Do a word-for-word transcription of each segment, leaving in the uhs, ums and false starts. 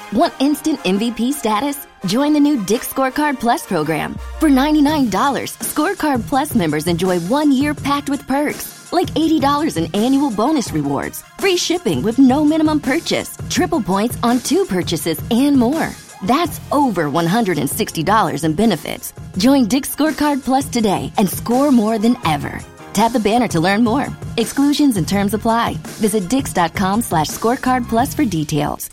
Want instant M V P status? Join the new Dick's Scorecard Plus program. For ninety-nine dollars, Scorecard Plus members enjoy one year packed with perks, like eighty dollars in annual bonus rewards, free shipping with no minimum purchase, triple points on two purchases, and more. That's over one hundred sixty dollars in benefits. Join Dick's Scorecard Plus today and score more than ever. Tap the banner to learn more. Exclusions and terms apply. Visit dix.com slash scorecard plus for details.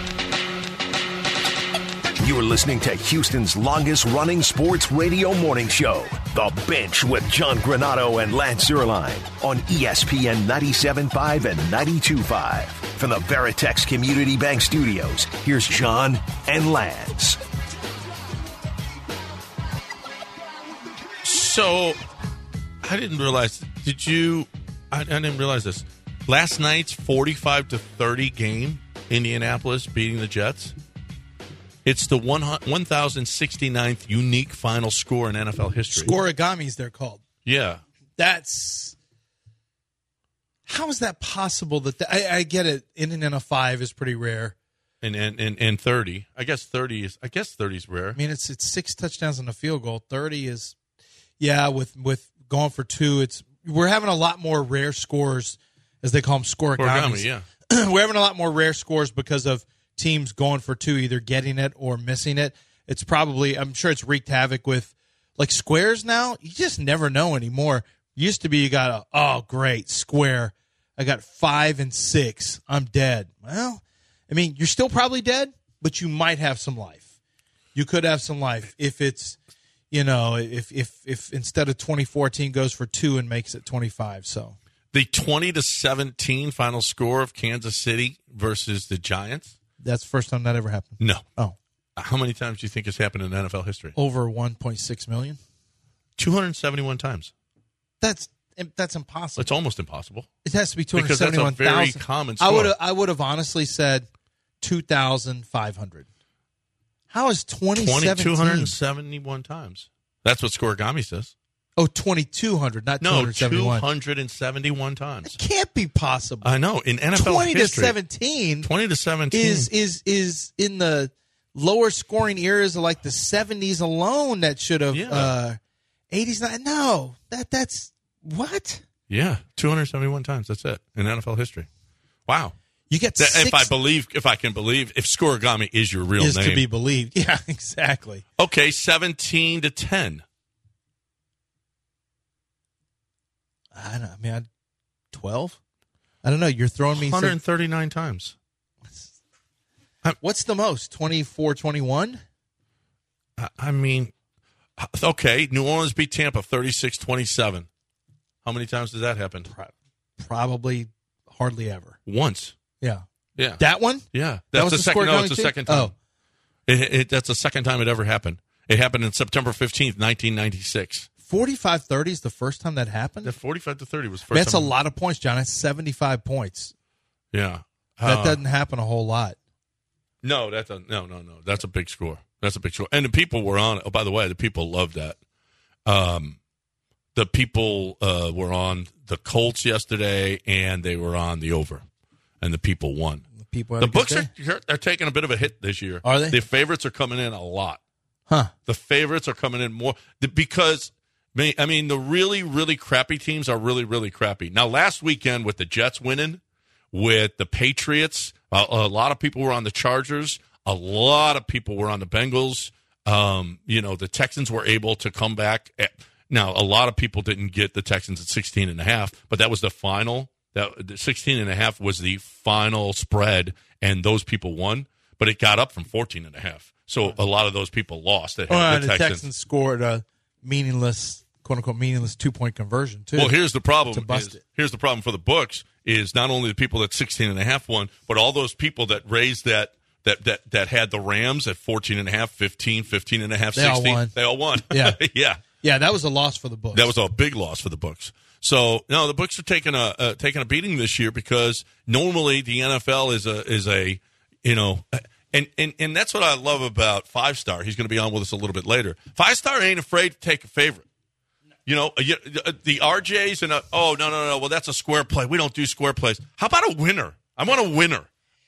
You're listening to Houston's longest-running sports radio morning show, The Bench with John Granato and Lance Zierlein on E S P N ninety-seven point five and ninety-two point five. From the Veritex Community Bank Studios, here's John and Lance. So, I didn't realize, did you, I, I didn't realize this. Last night's forty-five to thirty game, Indianapolis beating the Jets. It's the one thousand sixty-ninth unique final score in N F L history. Scoregamis, they're called. Yeah. That's... How is that possible? That the, I, I get it. In and in a five is pretty rare. And, and and and thirty. I guess thirty is I guess thirty is rare. I mean, it's it's six touchdowns and a field goal. thirty is... Yeah, with, with going for two, it's we're having a lot more rare scores, as they call them, scoregamis. Scoregami, yeah. We're having a lot more rare scores because of teams going for two, either getting it or missing it. It's probably, I'm sure it's wreaked havoc with, like, squares now. You just never know anymore. Used to be you got a, oh, great, square. I got five and six. I'm dead. Well, I mean, you're still probably dead, but you might have some life. You could have some life if it's, you know, if if if instead of twenty fourteen goes for two and makes it twenty-five. So the twenty to seventeen final score of Kansas City versus the Giants. That's the first time that ever happened. No. Oh. How many times do you think it's happened in N F L history? Over one point six million. two hundred seventy-one times. That's that's impossible. It's almost impossible. It has to be two hundred seventy-one thousand. Because that's a very common score. I would I would have honestly said two thousand five hundred. How is twenty seventeen? two hundred seventy-one times. That's what Scoregami says. Oh, twenty-two hundred, not two hundred seventy-one. No, two hundred seventy-one times. It can't be possible. I know. In N F L twenty history. to seventeen. twenty to seventeen. Is, is, is in the lower scoring eras of like the seventies alone that should have, yeah. uh, eighties. No, that that's, what? Yeah, two hundred seventy-one times. That's it in N F L history. Wow. You get that, six, if I believe, if I can believe, if Scoregami is your real is name. to be believed. Yeah, exactly. Okay, seventeen to ten. I don't know, man. twelve? I don't know. You're throwing me one hundred thirty-nine some... times. What's the most? twenty-four twenty-one? I mean, okay, New Orleans beat Tampa thirty-six twenty-seven. How many times does that happen? Probably hardly ever. Once. Yeah. Yeah. That one? Yeah. That's that was the, the second. No, it's the too? second time. Oh. It, it, that's the second time it ever happened. It happened on September fifteenth, nineteen ninety-six. forty-five thirty is the first time that happened? The forty-five to thirty was the first That's time. a lot of points, John. That's seventy-five points. Yeah. That uh, doesn't happen a whole lot. No, that's a no, no, no. That's a big score. That's a big score. And the people were on. Oh, by the way, the people loved that. Um, the people uh, were on the Colts yesterday, and they were on the over, and the people won. The people. The books are are taking a bit of a hit this year. Are they? The favorites are coming in a lot. Huh? The favorites are coming in more because. I mean, the really, really crappy teams are really, really crappy. Now, last weekend with the Jets winning, with the Patriots, uh, a lot of people were on the Chargers. A lot of people were on the Bengals. Um, you know, the Texans were able to come back. At, now, a lot of people didn't get the Texans at sixteen and a half, but that was the final. That the sixteen and a half was the final spread, and those people won. But it got up from fourteen and a half. So a lot of those people lost. That had oh, the, the Texans. Texans scored a meaningless, quote unquote, meaningless two point conversion too. Well, here's the problem. To bust is, it. Here's the problem for the books is not only the people that sixteen and a half won, but all those people that raised that that that that had the Rams at fourteen and a half, fifteen, fifteen and a half, they sixteen. All won. They all won. Yeah, yeah, yeah. That was a loss for the books. That was a big loss for the books. So no, the books are taking a uh, taking a beating this year because normally the N F L is a is a you know. And, and and that's what I love about Five Star. He's going to be on with us a little bit later. Five Star ain't afraid to take a favorite. You know, the R Js and, a, oh, no, no, no, well, that's a square play. We don't do square plays. How about a winner? I want a winner.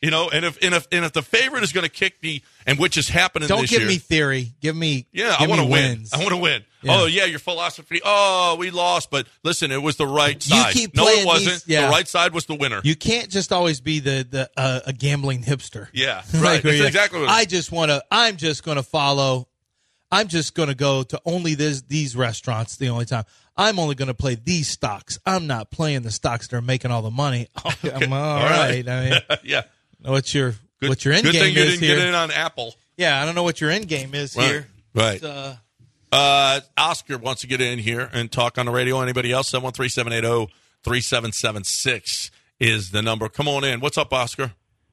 You know, and if and if and if the favorite is going to kick the and which is happening Don't this give year, me theory. Give me yeah. give I want to win. wins. I want to win. Yeah. Oh yeah, your philosophy. Oh, we lost, but listen, it was the right You side. keep no, playing it wasn't. these- yeah. The right side was the winner. You can't just always be the the uh, a gambling hipster. yeah, Like, right. where That's you're- exactly what. It is. I just want to. I'm just going to follow. I'm just going to go to only this these restaurants the only time. I'm only going to play these stocks. I'm not playing the stocks that are making all the money. Okay, I'm all, All right. right. I mean, yeah. what's your Good, what's your end good game thing you is didn't here? get in on Apple. Yeah, I don't know what your end game is Right. here. Right. But, uh, Uh, Oscar wants to get in here and talk on the radio. Anybody else? seven one three, seven eight zero, three seven seven six is the number. Come on in. What's up, Oscar?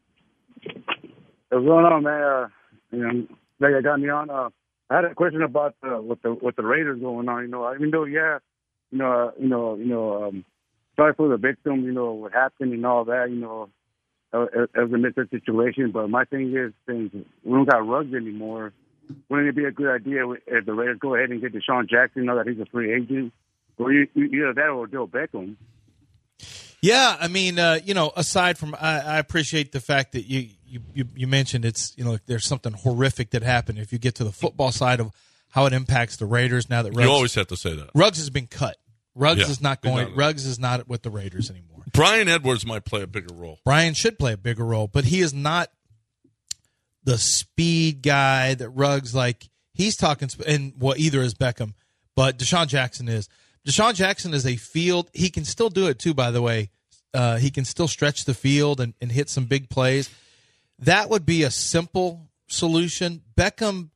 What's going on, man? Uh, you know, like I got me on. Uh, I had a question about uh, what the what the Raiders going on. You know, even though, yeah, you know, uh, you know, you know, um, sorry for the victim. You know what happened and all that. You know, uh, it, it was a missed situation. But my thing is, since we don't got Ruggs anymore, wouldn't it be a good idea if the Raiders go ahead and get Deshaun Jackson? Know that he's a free agent, or you, either that or Odell Beckham. Yeah, I mean, uh, you know, aside from, I, I appreciate the fact that you, you, you, you mentioned it's, you know, there's something horrific that happened. If you get to the football side of how it impacts the Raiders now that Ruggs, You always have to say that. Ruggs has been cut. Ruggs Yeah, is not he's going. not- Ruggs is not with the Raiders anymore. Brian Edwards might play a bigger role. Brian should play a bigger role, but he is not the speed guy that Ruggs like. He's talking, sp- and well, either is Beckham, but Deshaun Jackson is. Deshaun Jackson is a field. He can still do it too, by the way. Uh, he can still stretch the field and, and hit some big plays. That would be a simple solution. Beckham,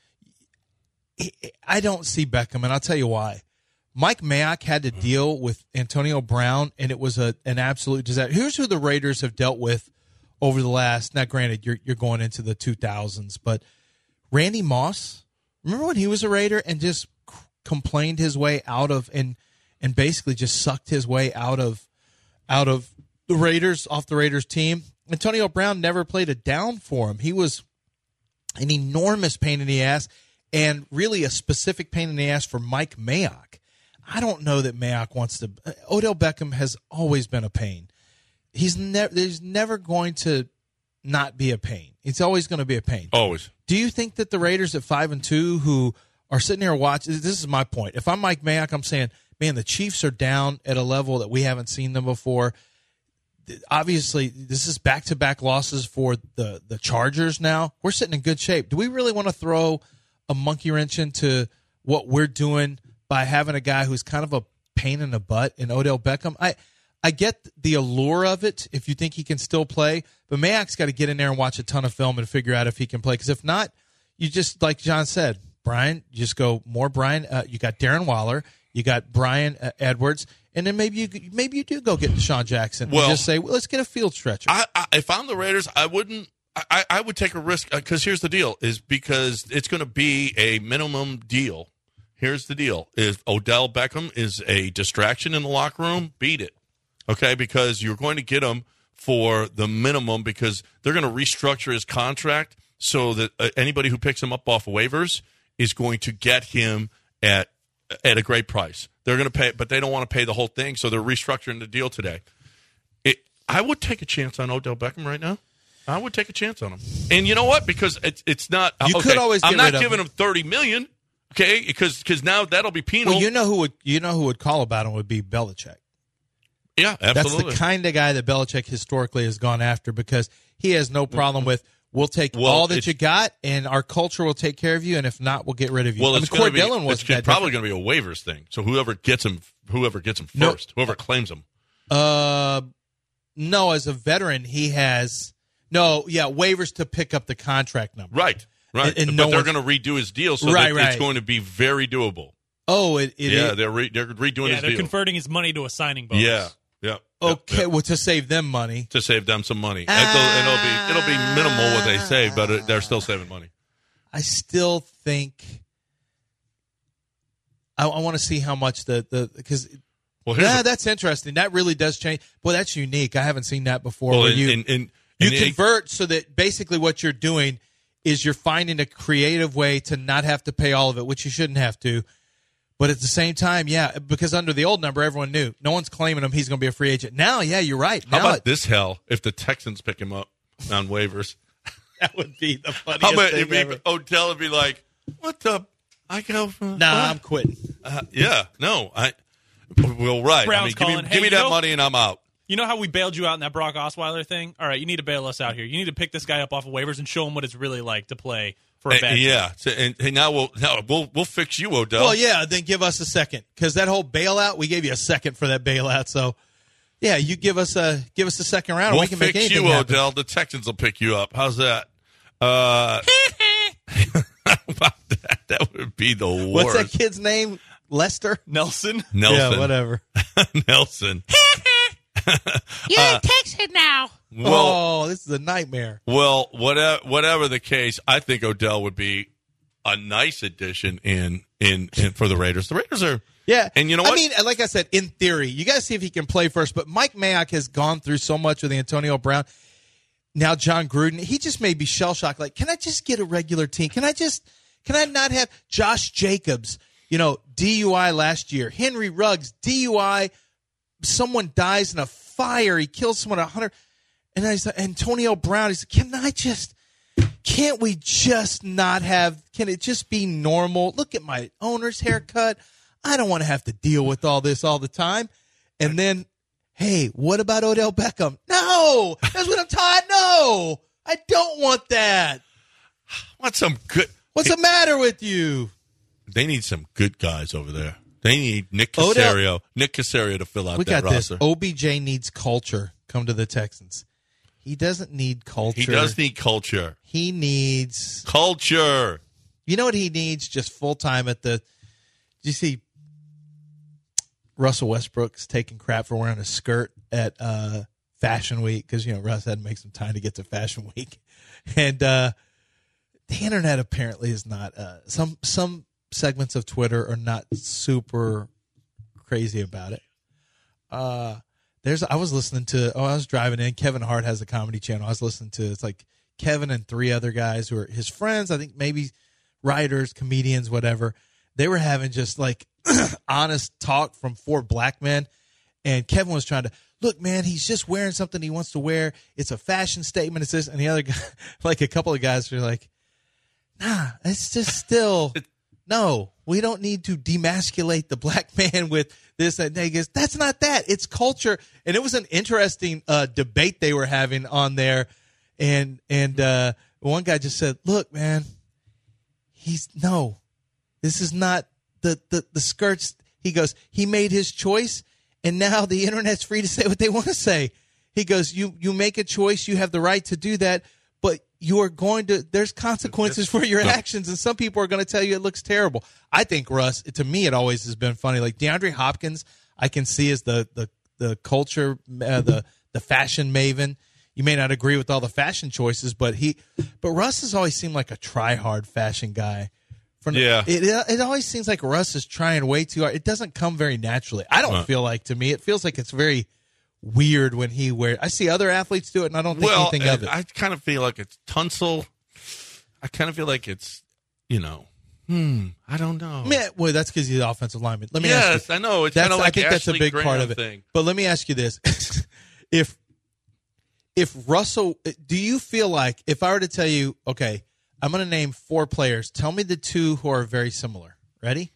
he, I don't see Beckham, and I'll tell you why. Mike Mayock had to deal with Antonio Brown, and it was a an absolute disaster. Here's who the Raiders have dealt with over the last. Now, granted, you're you're going into the two thousands, but Randy Moss. Remember when he was a Raider and just c- complained his way out of and and basically just sucked his way out of out of the Raiders off the Raiders team. Antonio Brown never played a down for him. He was an enormous pain in the ass, and really a specific pain in the ass for Mike Mayock. I don't know that Mayock wants to. Odell Beckham has always been a pain. He's never. There's never going to not be a pain. It's always going to be a pain. Always. Do you think that the Raiders at five and two, who are sitting here watching, this is my point. If I'm Mike Mayock, I'm saying, man, the Chiefs are down at a level that we haven't seen them before. Obviously, this is back-to-back losses for the the Chargers. Now we're sitting in good shape. Do we really want to throw a monkey wrench into what we're doing by having a guy who's kind of a pain in the butt in Odell Beckham? I I get the allure of it if you think he can still play, but Mayock's got to get in there and watch a ton of film and figure out if he can play. Because if not, you just, like John said, Brian, you just go more Brian. Uh, you got Darren Waller, you got Brian uh, Edwards, and then maybe you maybe you do go get Deshaun Jackson Well, and just say, well, let's get a field stretcher. I, I, if I'm the Raiders, I wouldn't. I, I would take a risk because here's the deal: is because it's going to be a minimum deal. Here's the deal: is Odell Beckham is a distraction in the locker room? Beat it, okay? Because you're going to get him for the minimum because they're going to restructure his contract so that uh, anybody who picks him up off waivers is going to get him at at a great price. They're going to pay, but they don't want to pay the whole thing, so they're restructuring the deal today. It, I would take a chance on Odell Beckham right now. I would take a chance on him, and you know what? Because it's it's not. You okay, could always I'm get not rid of giving him. him thirty million. Okay, because because now that'll be penal. well, you know who would you know who would call about him would be Belichick. yeah, absolutely. That's the kind of guy that Belichick historically has gone after because he has no problem with, we'll take Well, all that it's- you got, and our culture will take care of you, and if not, we'll get rid of you. Well, I mean, it's Cord going to be Dillon was it's that probably going to be a waivers thing. So whoever gets him, whoever gets him No. first, whoever claims him. Uh, no, as a veteran, he has no, yeah, waivers to pick up the contract number. Right, right. And- and but no they're one's- going to redo his deal, so Right, that it's right. going to be very doable. Oh, it, it yeah, is- they're re- they're redoing Yeah, his they're deal. converting his money to a signing bonus. yeah, yeah. okay. yeah. Well, to save them money. To save them some money. It'll, it'll be it'll be minimal what they save, but it, they're still saving money. I still think I, I want to see how much the the because. Well, here's Yeah, a- that's interesting. That really does change. Boy, that's unique. I haven't seen that before. well, where and, you and, and, you and it- convert so that basically what you're doing is you're finding a creative way to not have to pay all of it, which you shouldn't have to. But at the same time, yeah, because under the old number, everyone knew. No one's claiming him. He's going to be a free agent. Now, yeah, you're right. How Now about it- this hell if the Texans pick him up? on waivers. That would be the funniest How about thing if he- ever. Odell would be like, "What the? I go for Nah, what? I'm quitting. Uh, yeah, no, I. Well, right. Browns I mean, give me, calling, give "Hey, me you that know- money and I'm out. You know how we bailed you out in that Brock Osweiler thing? All right, you need to bail us out here. You need to pick this guy up off of waivers and show him what it's really like to play for a Uh, bad team. yeah, so, and, and now we'll now we'll we'll fix you, Odell. Well, yeah, then give us a second because that whole bailout, we gave you a second for that bailout. So, yeah, you give us a give us a second round. we'll and we can make fix anything you, happen. Odell. The Texans will pick you up. How's that? Uh, about that, that would be the worst. What's that kid's name? Lester? Nelson? Nelson. Yeah, whatever. Nelson. You're in Texas now. Well, oh, this is a nightmare. well, whatever whatever the case, I think Odell would be a nice addition in in, in for the Raiders. The Raiders are. Yeah. And you know what? I mean, like I said, in theory, you got to see if he can play first. But Mike Mayock has gone through so much with Antonio Brown. Now John Gruden, he just may be shell-shocked. Like, can I just get a regular team? Can I just, can I not have Josh Jacobs, you know, D U I last year, Henry Ruggs, D U I, someone dies in a fire, he kills someone at one hundred, and then he's like, Antonio Brown, he's like, can I just, can't we just not have, can it just be normal? Look at my owner's haircut. I don't want to have to deal with all this all the time. And then, hey, what about Odell Beckham? No, that's what I'm taught. No, I don't want that. Want some good? What's the matter with you? They need some good guys over there. They need Nick Odell- Casario, Nick Casario to fill out We that got this. roster. O B J needs culture. Come to the Texans. He doesn't need culture. He does need culture. He needs. Culture. You know what he needs? Just full time at the. Did you see Russell Westbrook's taking crap for wearing a skirt at uh, Fashion Week because you know Russ had to make some time to get to Fashion Week, and uh, the internet apparently is not. Uh, some some segments of Twitter are not super crazy about it. Uh, there's I was listening to. Oh, I was driving in. Kevin Hart has a comedy channel. I was listening to. It's like Kevin and three other guys who are his friends. I think maybe writers, comedians, whatever. They were having just like honest talk from four black men. And Kevin was trying to, look, man, he's just wearing something he wants to wear. It's a fashion statement. It's this. And the other guy, like a couple of guys were like, nah, it's just still, no, we don't need to demasculate the black man with this. And he goes, that's not that. It's culture. And it was an interesting uh, debate they were having on there. And, and uh, one guy just said, look, man, he's, no. This is not the, the, the skirts. He goes, he made his choice, and now the internet's free to say what they want to say. He goes, you you make a choice. You have the right to do that, but you are going to – there's consequences for your actions, and some people are going to tell you it looks terrible. I think, Russ, to me it always has been funny. Like DeAndre Hopkins I can see as the, the, the culture, uh, the, the fashion maven. You may not agree with all the fashion choices, but he – but Russ has always seemed like a try-hard fashion guy. From Yeah. It, it always seems like Russ is trying way too hard. It doesn't come very naturally. I don't Huh. feel like, to me, it feels like it's very weird when he wears. I see other athletes do it, and I don't think Well, anything of it. I kind of feel like it's Tunsil. I kind of feel like it's, you know, hmm, I don't know. I mean, well, that's because he's the offensive lineman. Let me yes, ask you. I know. It's That's, kind of like I think that's a Ashley big part Graham of it. thing. But let me ask you this: if if Russell, do you feel like if I were to tell you, okay, I'm going to name four players, tell me the two who are very similar. Ready?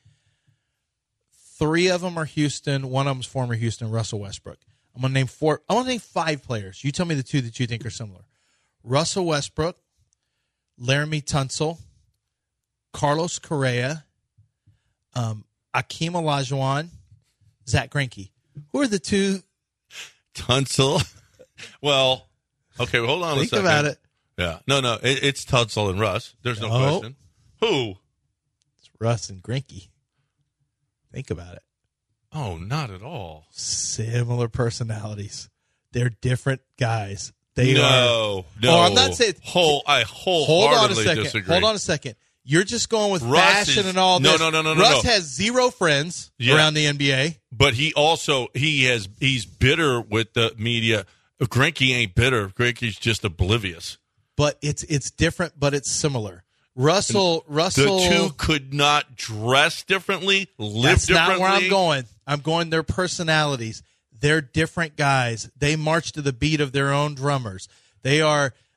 Three of them are Houston. One of them is former Houston, Russell Westbrook. I'm going to name four. I want to name five players. You tell me the two that you think are similar. Russell Westbrook, Laramie Tunsil, Carlos Correa, um, Akeem Olajuwon, Zach Greinke. Who are the two? Tunsil. Well, okay, well, hold on Think a second. about it. Yeah. No, no, it, it's Tunsil and Russ. There's no No. question. Who? It's Russ and Greinke. Think about it. Oh, not at all. Similar personalities. They're different guys. They are. no, no. Oh, I'm not saying- Whole, I Hold on a wholeheartedly second. disagree. Hold on a second. You're just going with Russ fashion is- and all no, this. no, no, no, no, Russ no. has zero friends Yeah. around the N B A. But he also he has he's bitter with the media. Greinke ain't bitter. Greinke's just oblivious. But it's it's different, but it's similar. Russell, The Russell. two could not dress differently, live That's differently. not where I'm going. I'm going their personalities. They're different guys. They march to the beat of their own drummers. They are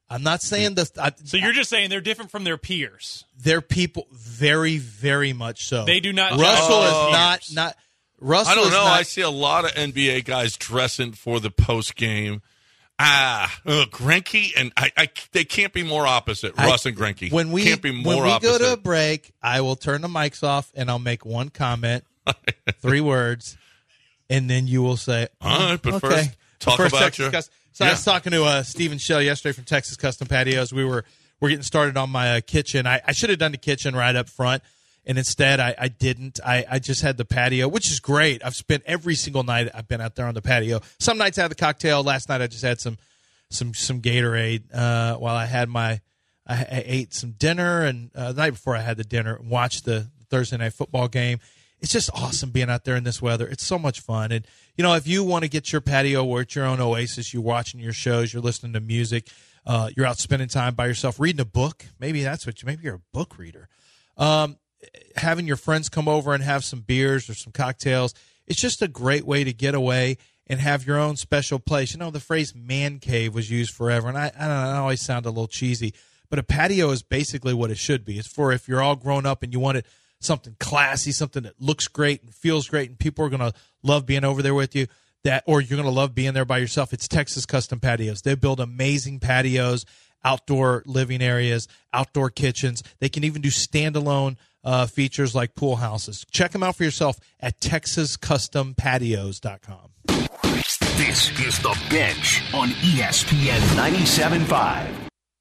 I'm not saying the. I, So you're just saying they're different from their peers. They're people very, very much so. They do not. Russell Oh. is not not. Russell I don't is know. not, I see a lot of N B A guys dressing for the post game. Ah, uh, Greinke and I, I. They can't be more opposite. I- Russ and Greinke When we can't be more when we opposite. go to a break, I will turn the mics off and I'll make one comment, three words, and then you will say, All right, but okay. first, talk First about Texas your. Custom- So Yeah. I was talking to uh, Stephen Shell yesterday from Texas Custom Patios. We were we're getting started on my uh, kitchen. I, I should have done the kitchen right up front, and instead I, I didn't. I, I just had the patio, which is great. I've spent every single night I've been out there on the patio. Some nights I had the cocktail. Last night I just had some some some Gatorade uh, while I had my I, I ate some dinner, and uh, the night before I had the dinner and watched the Thursday night football game. It's just awesome being out there in this weather. It's so much fun. And, you know, if you want to get your patio where it's your own oasis, you're watching your shows, you're listening to music, uh, you're out spending time by yourself, reading a book. Maybe that's what you, maybe you're a book reader. Um, having your friends come over and have some beers or some cocktails. It's just a great way to get away and have your own special place. You know, the phrase man cave was used forever, and I, I don't know, it always sounded a little cheesy, but a patio is basically what it should be. It's for if you're all grown up and you want it something classy, something that looks great and feels great, and people are going to love being over there with you, that, or you're going to love being there by yourself. It's Texas Custom Patios. They build amazing patios, outdoor living areas, outdoor kitchens. They can even do standalone uh, features like pool houses. Check them out for yourself at texas custom patios dot com. This is The Bench on E S P N ninety-seven point five.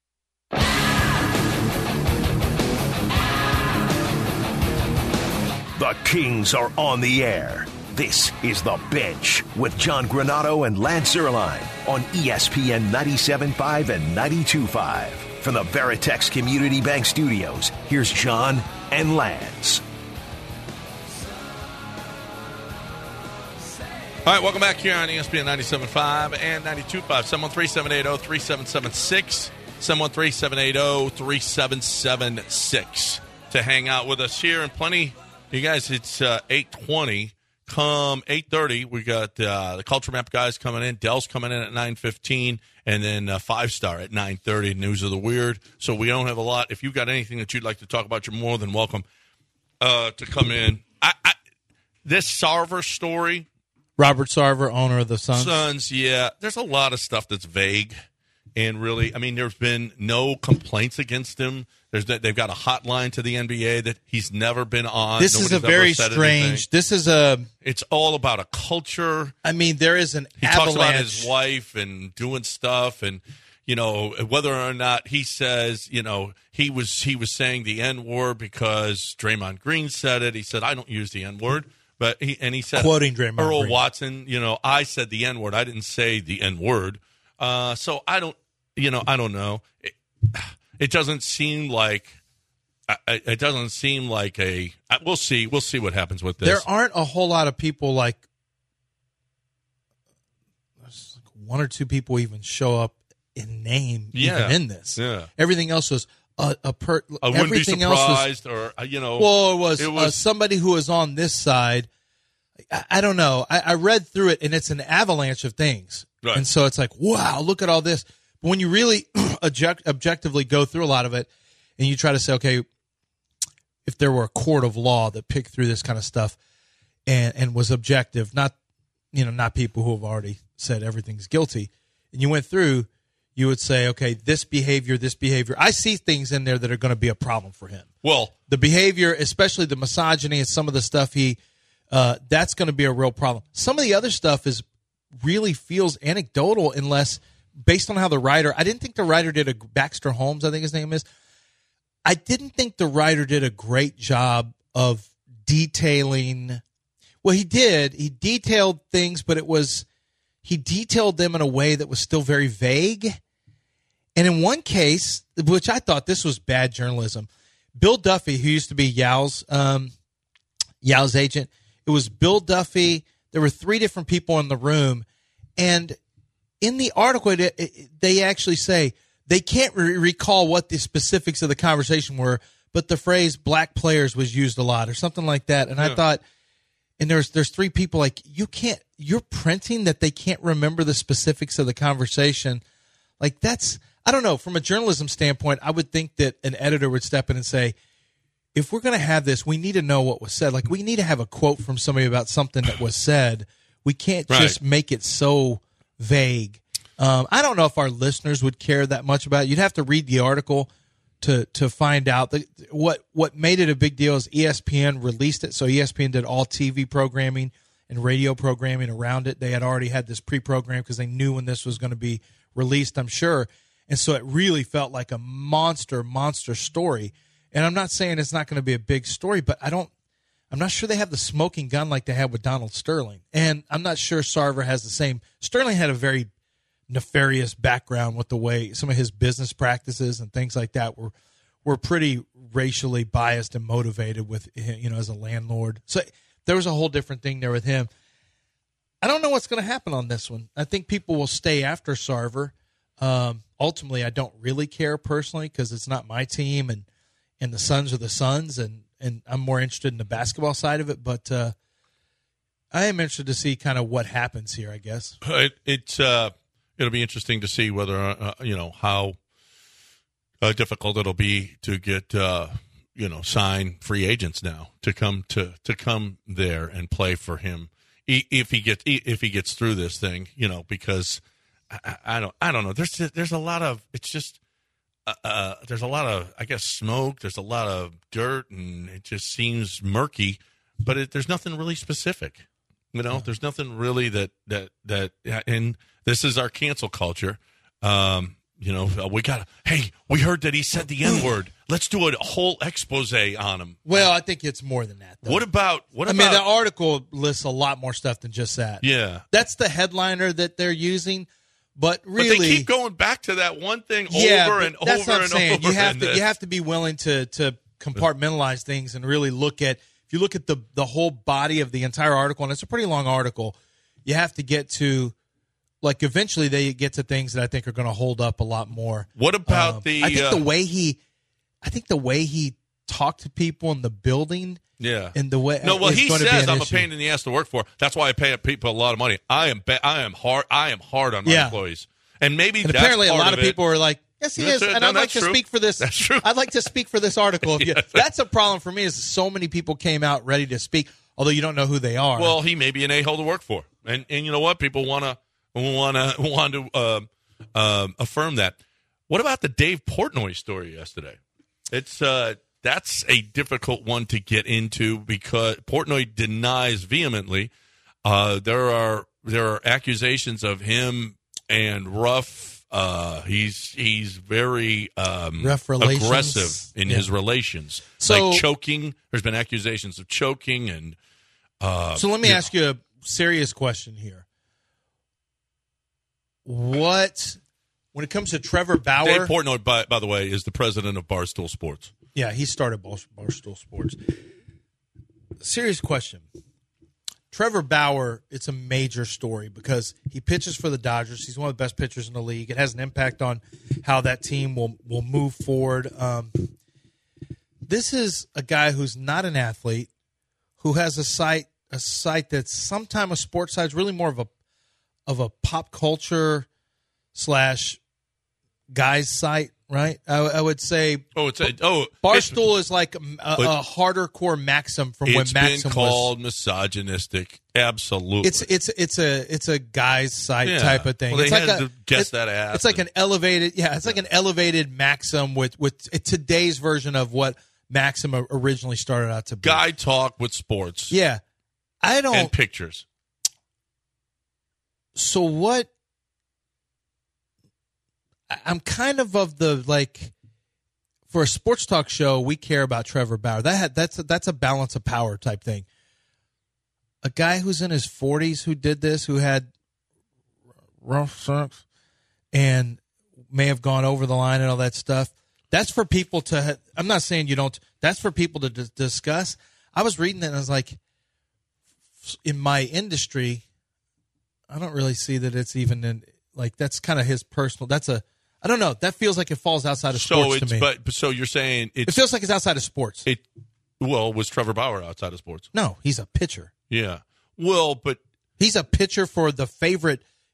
The Kings are on the air. This is The Bench with John Granato and Lance Zierlein on E S P N ninety-seven point five and ninety-two point five. From the Veritex Community Bank Studios, here's John and Lance. All right, welcome back here on E S P N ninety-seven point five and ninety-two point five. seven one three, seven eight zero, three seven seven six. seven one three, seven eight zero, three seven seven six to hang out with us here. And plenty, you guys, it's uh, eight twenty. Come eight thirty, we got uh, the Culture Map guys coming in. Dell's coming in at nine fifteen, and then uh, Five Star at nine thirty, News of the Weird. So we don't have a lot. If you've got anything that you'd like to talk about, you're more than welcome uh, to come in. I, I, this Sarver story... Robert Sarver, owner of the Suns. Suns, yeah. There's a lot of stuff that's vague, and really, I mean, there's been no complaints against him. There's they've got a hotline to the N B A that he's never been on. This is a Nobody's very ever said strange. anything. This is a. It's all about a culture. I mean, there is an He avalanche. talks about his wife and doing stuff, and you know whether or not he says, you know, he was he was saying the N word because Draymond Green said it. He said, I don't use the N word. But he and he said, quoting Draymond Earl Green. Watson, you know, I said the N word. I didn't say the N word. Uh, so I don't, you know, I don't know. It, it doesn't seem like, it doesn't seem like a. We'll see. We'll see what happens with this. There aren't a whole lot of people like. There's like one or two people even show up in name Yeah. even in this. Yeah. Everything else was a, a per. I wouldn't be everything else was. surprised, or uh, you know, Well, it was, it uh, was somebody who was on this side. I, I don't know. I, I read through it, and it's an avalanche of things. Right. And so it's like, wow, look at all this. But when you really object, objectively go through a lot of it, and you try to say, okay, if there were a court of law that picked through this kind of stuff and, and was objective, not you know, not people who have already said everything's guilty, and you went through, you would say, okay, this behavior, this behavior. I see things in there that are going to be a problem for him. well, The behavior, especially the misogyny and some of the stuff he, uh, that's going to be a real problem. Some of the other stuff is really feels anecdotal unless, based on how the writer, I didn't think the writer did a, Baxter Holmes, I think his name is. I didn't think the writer did a great job of detailing. Well, he did. He detailed things, but it was, he detailed them in a way that was still very vague. And in one case, which I thought this was bad journalism, Bill Duffy, who used to be Yao's, um, Yao's agent, it was Bill Duffy. There were three different people in the room. And in the article, it, it, they actually say they can't re- recall what the specifics of the conversation were, but the phrase black players was used a lot or something like that. And Yeah. I thought, and there's there's three people like, you can't, you're printing that they can't remember the specifics of the conversation. Like that's, I don't know. From a journalism standpoint, I would think that an editor would step in and say, if we're going to have this, we need to know what was said. Like, we need to have a quote from somebody about something that was said. We can't Right. just make it so vague. Um, I don't know if our listeners would care that much about it. You'd have to read the article to to find out. that what what made it a big deal is E S P N released it. So E S P N did all T V programming and radio programming around it. They had already had this pre-programmed because they knew when this was going to be released, I'm sure. And so it really felt like a monster, monster story. And I'm not saying it's not going to be a big story, but I don't, I'm not sure they have the smoking gun like they had with Donald Sterling. And I'm not sure Sarver has the same. Sterling had a very nefarious background with the way some of his business practices and things like that were, were pretty racially biased and motivated with, you know, as a landlord. So there was a whole different thing there with him. I don't know what's going to happen on this one. I think people will stay after Sarver. Um, ultimately, I don't really care personally because it's not my team, and, and the Suns are the Suns, and, and I'm more interested in the basketball side of it. But uh, I am interested to see kind of what happens here, I guess. It, it's uh, it'll be interesting to see whether uh, you know how uh, difficult it'll be to get uh, you know sign free agents now to come to to come there and play for him if he gets if he gets through this thing, you know, because. I, I don't. I don't know. There's there's a lot of. It's just. Uh, uh, there's a lot of. I guess smoke. There's a lot of dirt, and it just seems murky. But it, there's nothing really specific. You know. There's nothing really that that that. And this is our cancel culture. Um, you know. We got. Hey, we heard that he said the N word. Let's do a whole expose on him. Well, I think it's more than that, though. What about? What I about? mean, the article lists a lot more stuff than just that. Yeah. That's the headliner that they're using. But really, but they keep going back to that one thing yeah, over and that's over what I'm and saying. over. You have and to this. you have to be willing to to compartmentalize things and really look at. If you look at the the whole body of the entire article, and it's a pretty long article, you have to get to like eventually they get to things that I think are going to hold up a lot more. What about um, the? I think uh, the way he, I think the way he talked to people in the building. Yeah. And the way no, well, is he going to be says an I'm issue. a pain in the ass to work for. That's why I pay people a lot of money. I am. Ba- I am hard. I am hard on my Yeah. employees. And maybe And that's apparently a part lot of it. people are like, yes, he That's is. it. And No, I'd like that's to true. speak for this. That's true. I'd like to speak for this article. If you, Yes. That's a problem for me is so many people came out ready to speak, although you don't know who they are. Well, he may be an a-hole to work for, and and you know what? People want to want to want to uh, uh, affirm that. What about the Dave Portnoy story yesterday? It's uh, that's a difficult one to get into because Portnoy denies vehemently. Uh, there are there are accusations of him and Ruff. Uh, he's he's very um, Rough relations. aggressive in Yeah. his relations, So- like choking. There's been accusations of choking and. Uh, so let me yeah. ask you a serious question here. What, when it comes to Trevor Bauer, Dave Portnoy, by, by the way, is the president of Barstool Sports. yeah, he started Bar- Barstool Sports. Serious question. Trevor Bauer, it's a major story because he pitches for the Dodgers. He's one of the best pitchers in the league. It has an impact on how that team will, will move forward. Um, this is a guy who's not an athlete, who has a site a site that's sometimes a sports site, is really more of a of a pop culture slash guys site, right? I, I would say Oh, it's a, oh Barstool is like a, a, But- a harder core Maxim from It's, when it's Maxim been called was. misogynistic. Absolutely, It's it's it's a it's a guys site Yeah. type of thing. Well, they it's like had a, to guess it's, that ass It's like and- an elevated, yeah. It's like an elevated Maxim with with today's version of what Maxim originally started out to be. guy talk with sports. Yeah, I don't. and pictures. So what? I- I'm kind of of the like. For a sports talk show, we care about Trevor Bauer. That had, that's a, that's a balance of power type thing. A guy who's in his forties who did this, who had rough sex and may have gone over the line and all that stuff. That's for people to. Ha- I'm not saying you don't. That's for people to d- discuss. I was reading that and I was like, in my industry, I don't really see that it's even in like that's kind of his personal. That's a. I don't know. That feels like it falls outside of So sports it's to me. but so you're saying It it's feels like it's outside of sports. it. Well, was Trevor Bauer outside of sports? No, he's a pitcher. Yeah. Well, but He's a pitcher for the favorite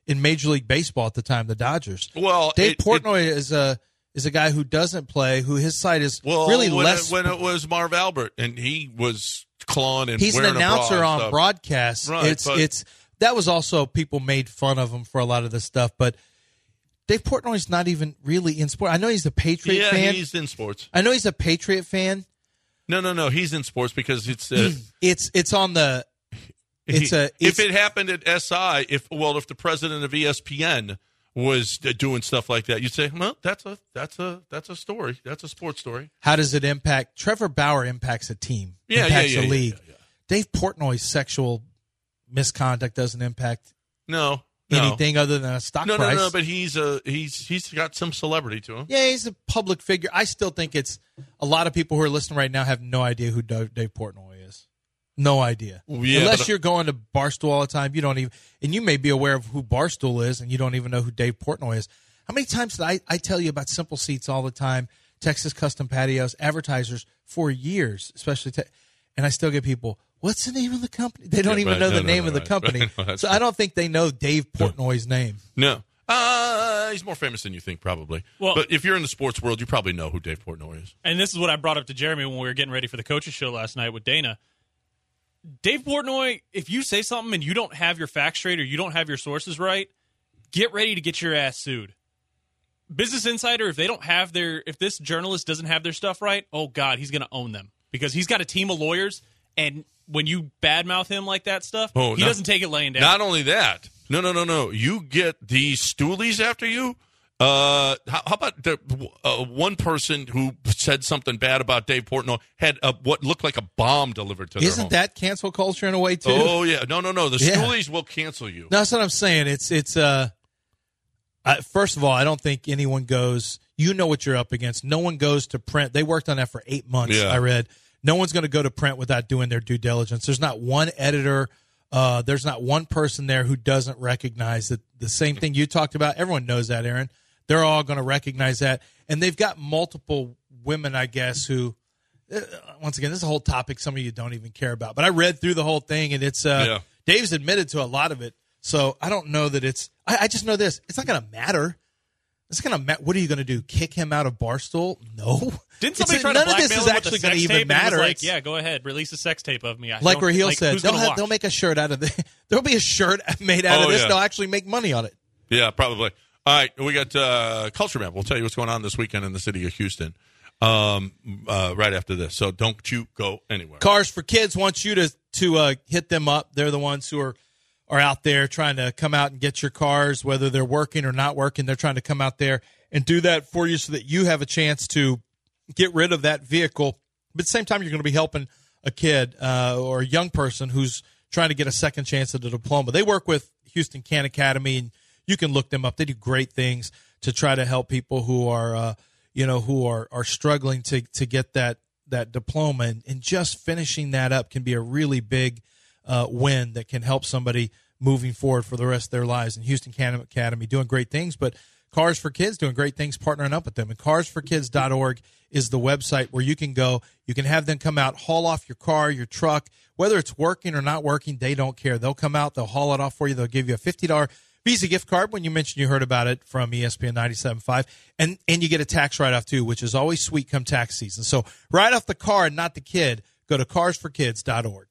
in Major League Baseball at the time, the Dodgers. Well, Dave it, Portnoy it, is a is a guy who doesn't play, who his side is well, really when less. It, when it was Marv Albert, and he was clawing and he's an wearing announcer a bra on stuff. broadcast. Right, it's but, it's that was also people made fun of him for a lot of this stuff, but Dave Portnoy's not even really in sport. I know he's a Patriot yeah, fan. he's in sports. I know he's a Patriot fan. No, no, no. He's in sports because it's uh, it's it's on the. It's he, a. It's, if it happened at S I, if well, if the president of E S P N was doing stuff like that, you'd say, well, that's a that's a that's a story. That's a sports story. How does it impact? Trevor Bauer impacts a team. Yeah, impacts yeah, yeah, a league. yeah, yeah, yeah. Dave Portnoy's sexual misconduct doesn't impact No, no. anything other than a stock No, price. no, no. But he's a he's he's got some celebrity to him. Yeah, he's a public figure. I still think it's a lot of people who are listening right now have no idea who Dave Dave Portnoy is. No idea. Yeah, Unless but- you're going to Barstool all the time, you don't even, and you may be aware of who Barstool is, and you don't even know who Dave Portnoy is. How many times did I, I tell you about Simple Seats all the time, Texas Custom Patios, advertisers for years, especially, te- and I still get people, what's the name of the company? They don't Yeah, even right. know No, the no, name no, of the right. company. Right. No, so true. I don't think they know Dave Portnoy's name. No. Uh, he's more famous than you think, probably. Well- but if you're in the sports world, you probably know who Dave Portnoy is. And this is what I brought up to Jeremy when we were getting ready for the coaches show last night with Dana. Dave Portnoy, if you say something and you don't have your facts straight or you don't have your sources right, get ready to get your ass sued. Business Insider, if they don't have their, if this journalist doesn't have their stuff right, oh God, he's going to own them because he's got a team of lawyers. And when you badmouth him like that stuff, Oh, he not- doesn't take it laying down. Not only that, no, no, no, no. You get these stoolies after you. Uh, how, how about the uh, one person who said something bad about Dave Portnoy had a, what looked like a bomb delivered to their Isn't home? that cancel culture in a way too? Oh yeah, no, no, no. The Yeah. stoolies will cancel you. No, that's what I'm saying. It's it's uh, I, first of all, I don't think anyone goes. You know what you're up against. No one goes to print. They worked on that for eight months. Yeah. I read. No one's going to go to print without doing their due diligence. There's not one editor. Uh, there's not one person there who doesn't recognize that the same thing you talked about. Everyone knows that, Aaron. They're all going to recognize that, and they've got multiple women, I guess, who. Uh, once again, this is a whole topic some of you don't even care about. But I read through the whole thing, and it's uh, Yeah. Dave's admitted to a lot of it. So I don't know that it's. I, I just know this: it's not going to matter. It's going to. Ma- what are you going to do? Kick him out of Barstool? No. Didn't somebody It's- try none to of this blackmail is him actually with a going to sex even tape? And he was matter. like, It's- yeah, go ahead, release a sex tape of me. I like don't- Raheel like, said, who's they'll gonna have, watch? they'll make a shirt out of the. There'll be a shirt made out Oh, of this. yeah. They'll actually make money on it. Yeah, probably. All right, we got uh, Culture Map. We'll tell you what's going on this weekend in the city of Houston um, uh, right after this. So don't you go anywhere. Cars for Kids wants you to to uh, hit them up. They're the ones who are are out there trying to come out and get your cars, whether they're working or not working. They're trying to come out there and do that for you so that you have a chance to get rid of that vehicle. But at the same time, you're going to be helping a kid uh, or a young person who's trying to get a second chance at a diploma. They work with Houston Can Academy, and you can look them up. They do great things to try to help people who are, uh, you know, who are, are struggling to to get that that diploma. And, and just finishing that up can be a really big uh, win that can help somebody moving forward for the rest of their lives. And Houston Can Academy doing great things, but Cars for Kids doing great things, partnering up with them. And cars for kids dot org is the website where you can go. You can have them come out, haul off your car, your truck, whether it's working or not working. They don't care. They'll come out. They'll haul it off for you. They'll give you a fifty dollars Visa gift card when you mentioned you heard about it from E S P N ninety-seven point five. And, and you get a tax write-off, too, which is always sweet come tax season. So write off the car and not the kid. Go to cars for kids dot org.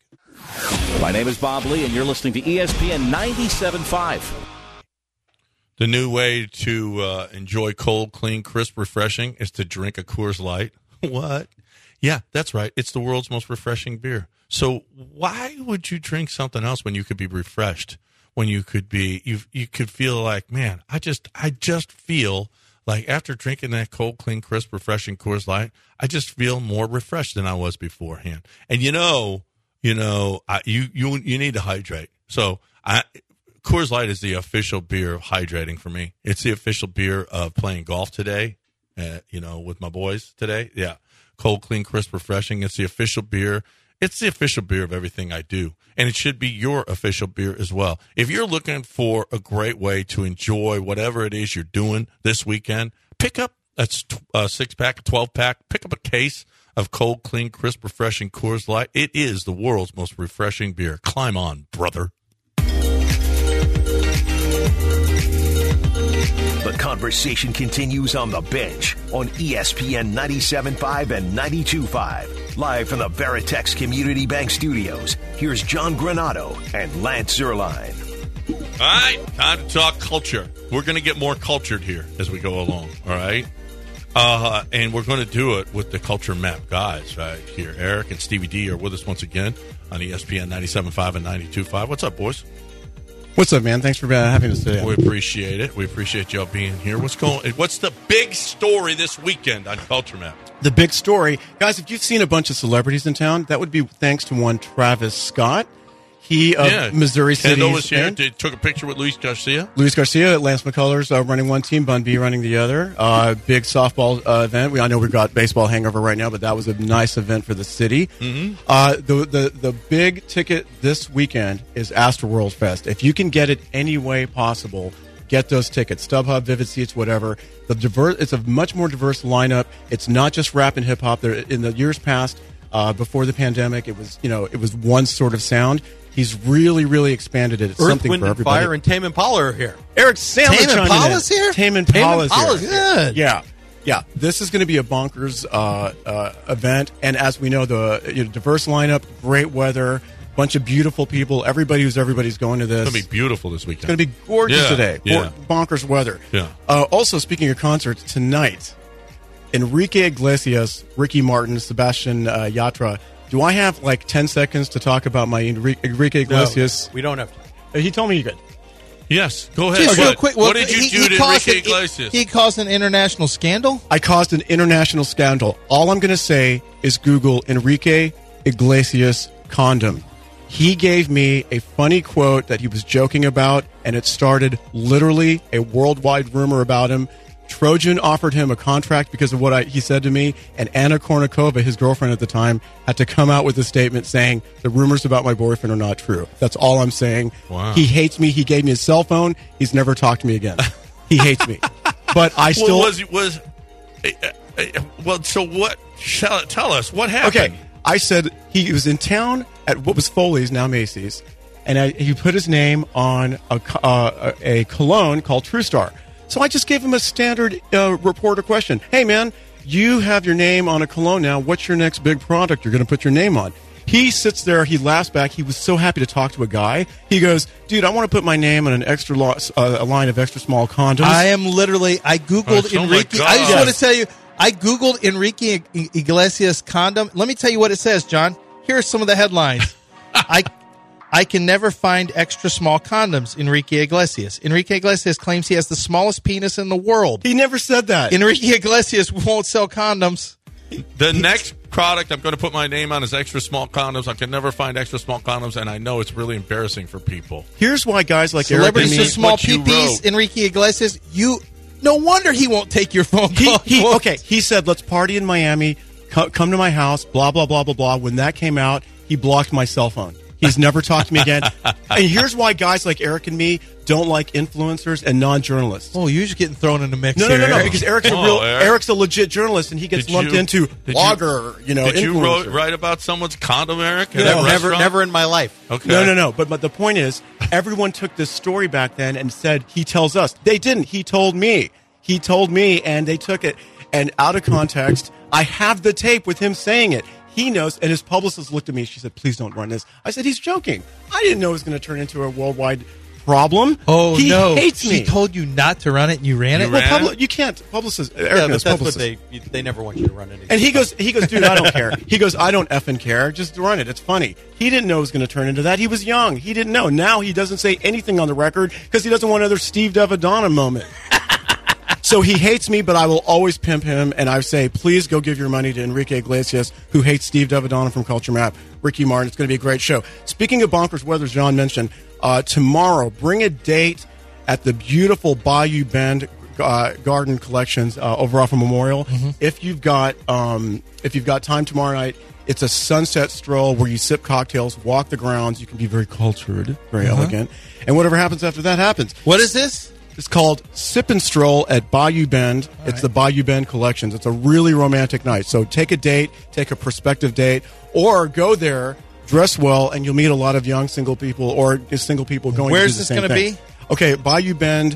My name is Bob Lee, and you're listening to E S P N ninety-seven point five. The new way to uh, enjoy cold, clean, crisp, refreshing is to drink a Coors Light. What? Yeah, that's right. It's the world's most refreshing beer. So why would you drink something else when you could be refreshed? When you could be, you you could feel like, man, I just, I just feel like after drinking that cold, clean, crisp, refreshing Coors Light, I just feel more refreshed than I was beforehand. And you know, you know, I, you you you need to hydrate. So I. Coors Light is the official beer of hydrating for me. It's the official beer of playing golf today, uh, you know, with my boys today. Yeah. Cold, clean, crisp, refreshing. It's the official beer. It's the official beer of everything I do. And it should be your official beer as well. If you're looking for a great way to enjoy whatever it is you're doing this weekend, pick up a uh, six-pack, a twelve-pack. Pick up a case of cold, clean, crisp, refreshing Coors Light. It is the world's most refreshing beer. Climb on, brother. conversation continues on The Bench on E S P N ninety-seven point five and ninety-two point five. Live from the Veritex Community Bank Studios, here's John Granato and Lance Zierlein. All right, time to talk culture. We're going to get more cultured here as we go along, all right? Uh, and we're going to do it with the Culture Map guys right here. Eric and Stevie D are with us once again on E S P N ninety-seven point five and ninety-two point five. What's up, boys? What's up, man? Thanks for uh, having us today. We appreciate it. We appreciate y'all being here. What's going? What's the big story this weekend on Culture Map? The big story. Guys, if you've seen a bunch of celebrities in town, that would be thanks to one Travis Scott. He of yeah. Missouri City. Kendall was here. Did, took a picture with Luis Garcia. Luis Garcia, Lance McCullers uh, running one team, Bun B running the other. Uh, big softball uh, event. We I know we've got baseball hangover right now, but that was a nice event for the city. Mm-hmm. Uh, the, the the big ticket this weekend is Astroworld Fest. If you can get it any way possible, get those tickets. StubHub, Vivid Seats, whatever. The diverse, it's a much more diverse lineup. It's not just rap and hip hop. There in the years past, uh, before the pandemic, it was you know it was one sort of sound. He's really, really expanded it. It's Earth, something Wind, for and everybody. Fire and Tame Impala are here. Eric Sandler Tame chiming Impala's in. here? Tame Tame Impala's, Impala's here. good. Yeah, yeah. This is going to be a bonkers uh, uh, event, and as we know, the you know, diverse lineup, great weather, bunch of beautiful people. Everybody who's everybody's going to this. It's going to be beautiful this weekend. It's going to be gorgeous yeah, today. Yeah. Bonkers weather. Yeah. Uh, also, speaking of concerts, tonight, Enrique Iglesias, Ricky Martin, Sebastian uh, Yatra. Do I have like ten seconds to talk about my Enrique, Enrique Iglesias? No, we don't have time. Uh, he told me you could. Yes, go ahead. Just What, real quick. Well, what did you he, do he to caused Enrique an- Iglesias? He, he caused an international scandal. I caused an international scandal. All I'm going to say is Google Enrique Iglesias condom. He gave me a funny quote that he was joking about, and it started literally a worldwide rumor about him. Trojan offered him a contract because of what I, he said to me, and Anna Kournikova, his girlfriend at the time, had to come out with a statement saying the rumors about my boyfriend are not true. That's all I'm saying. Wow. He hates me. He gave me his cell phone. He's never talked to me again. He hates me. But I still... Well, was was uh, uh, well. So what? Tell, tell us what happened. Okay, I said he was in town at what was Foley's, now Macy's, and I, he put his name on a, uh, a cologne called True Star. So I just gave him a standard uh, reporter question. Hey, man, you have your name on a cologne now. What's your next big product you're going to put your name on? He sits there. He laughs back. He was so happy to talk to a guy. He goes, dude, I want to put my name on an extra lo- uh, a line of extra small condoms. I am literally. I googled Oh, oh my Enrique. God. I just want to tell you. I googled Enrique Iglesias condom. Let me tell you what it says, John. Here are some of the headlines. I I can never find extra small condoms. Enrique Iglesias. Enrique Iglesias claims he has the smallest penis in the world. He never said that. Enrique Iglesias won't sell condoms. The next product I'm going to put my name on is extra small condoms. I can never find extra small condoms, and I know it's really embarrassing for people. Here's why guys like Eric and Celebrities me... with small what you P Ps. wrote. Enrique Iglesias. You. No wonder he won't take your phone He, call. he, okay, he said, let's party in Miami, co- come to my house, blah, blah, blah, blah, blah. When that came out, he blocked my cell phone. He's never talked to me again. And here's why guys like Eric and me don't like influencers and non-journalists. Oh, you're just getting thrown in the mix No, no, here. no, no, Eric. because Eric's a Oh, real, Eric. Eric's a legit journalist, and he gets Did lumped you- into did you- blogger, you, know, Did you influencer. wrote, write about someone's condom, Eric? At No, a never, restaurant? never in my life. Okay. No, no, no. But, but the point is, everyone took this story back then and said, he tells us. They didn't. He told me. He told me, and they took it. And out of context, I have the tape with him saying it. He knows, and his publicist looked at me. She said, please don't run this. I said, he's joking. I didn't know it was going to turn into a worldwide problem. Oh, he no. hates me. She told you not to run it, and you ran You it? ran well, it? public, you can't. Publicist, Eric Yeah, but knows that's publicist. what they they never want you to run anything. And he goes, he goes, dude, I don't care. He goes, I don't effing care. Just run it. It's funny. He didn't know it was going to turn into that. He was young. He didn't know. Now he doesn't say anything on the record because he doesn't want another Steve Devodonna moment. So he hates me, but I will always pimp him. And I say, please go give your money to Enrique Iglesias, who hates Steve Devodonna from Culture Map, Ricky Martin. It's going to be a great show. Speaking of bonkers weather, as John mentioned, uh, tomorrow, bring a date at the beautiful Bayou Bend uh, Garden Collections uh, over off of Memorial. Mm-hmm. If you've got um, if you've got time tomorrow night, it's a sunset stroll where you sip cocktails, walk the grounds. You can be very cultured, very uh-huh. elegant, and whatever happens after that happens. What is this? It's called Sip and Stroll at Bayou Bend. All it's right. the Bayou Bend Collections. It's a really romantic night. So take a date, take a prospective date, or go there, dress well, and you'll meet a lot of young single people or single people going Where's to do the this same gonna thing. be? Okay, Bayou Bend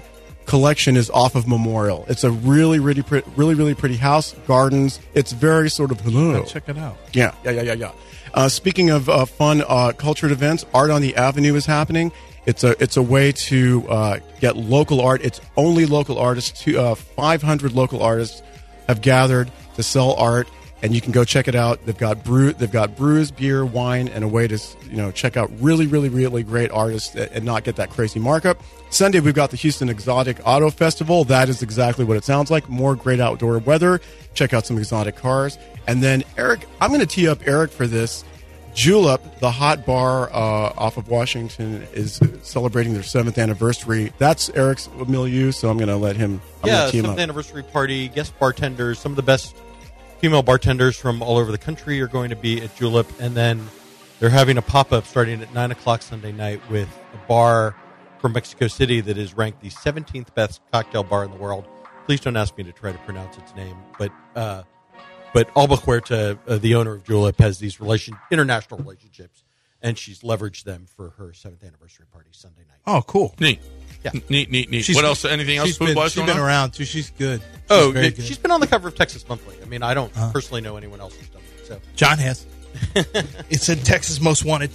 collection is off of Memorial. It's a really, really, pre- really, really pretty house, gardens. It's very sort of hello. Check it out. Yeah, yeah, yeah, yeah, yeah. Uh, speaking of uh, fun uh, cultured events, Art on the Avenue is happening. It's a it's a way to uh, get local art. It's only local artists. To, uh, five hundred local artists have gathered to sell art, and you can go check it out. They've got brew, they've got brews, beer, wine, and a way to you know check out really, really, really great artists and not get that crazy markup. Sunday we've got the Houston Exotic Auto Festival. That is exactly what it sounds like. More great outdoor weather. Check out some exotic cars, and then Eric, I'm going to tee up Eric for this. Julep, the hot bar uh, off of Washington, is celebrating their seventh anniversary. That's Eric's milieu, so I'm going to let him. I'm yeah, gonna team seventh up. anniversary party. Guest bartenders, some of the best female bartenders from all over the country are going to be at Julep, and then they're having a pop up starting at nine o'clock Sunday night with a bar from Mexico City that is ranked the seventeenth best cocktail bar in the world. Please don't ask me to try to pronounce its name, but. Uh, But Alba Huerta, uh, the owner of Julep, has these relation international relationships, and she's leveraged them for her seventh anniversary party Sunday night. Oh, cool. Neat. Yeah. Neat, neat, neat. She's- what else? Anything else She's been, food-wise she's going been on? around, too. She's good. She's oh, very it- good. she's been on the cover of Texas Monthly. I mean, I don't Uh-huh. personally know anyone else who's done it. So. John has. It said Texas Most Wanted.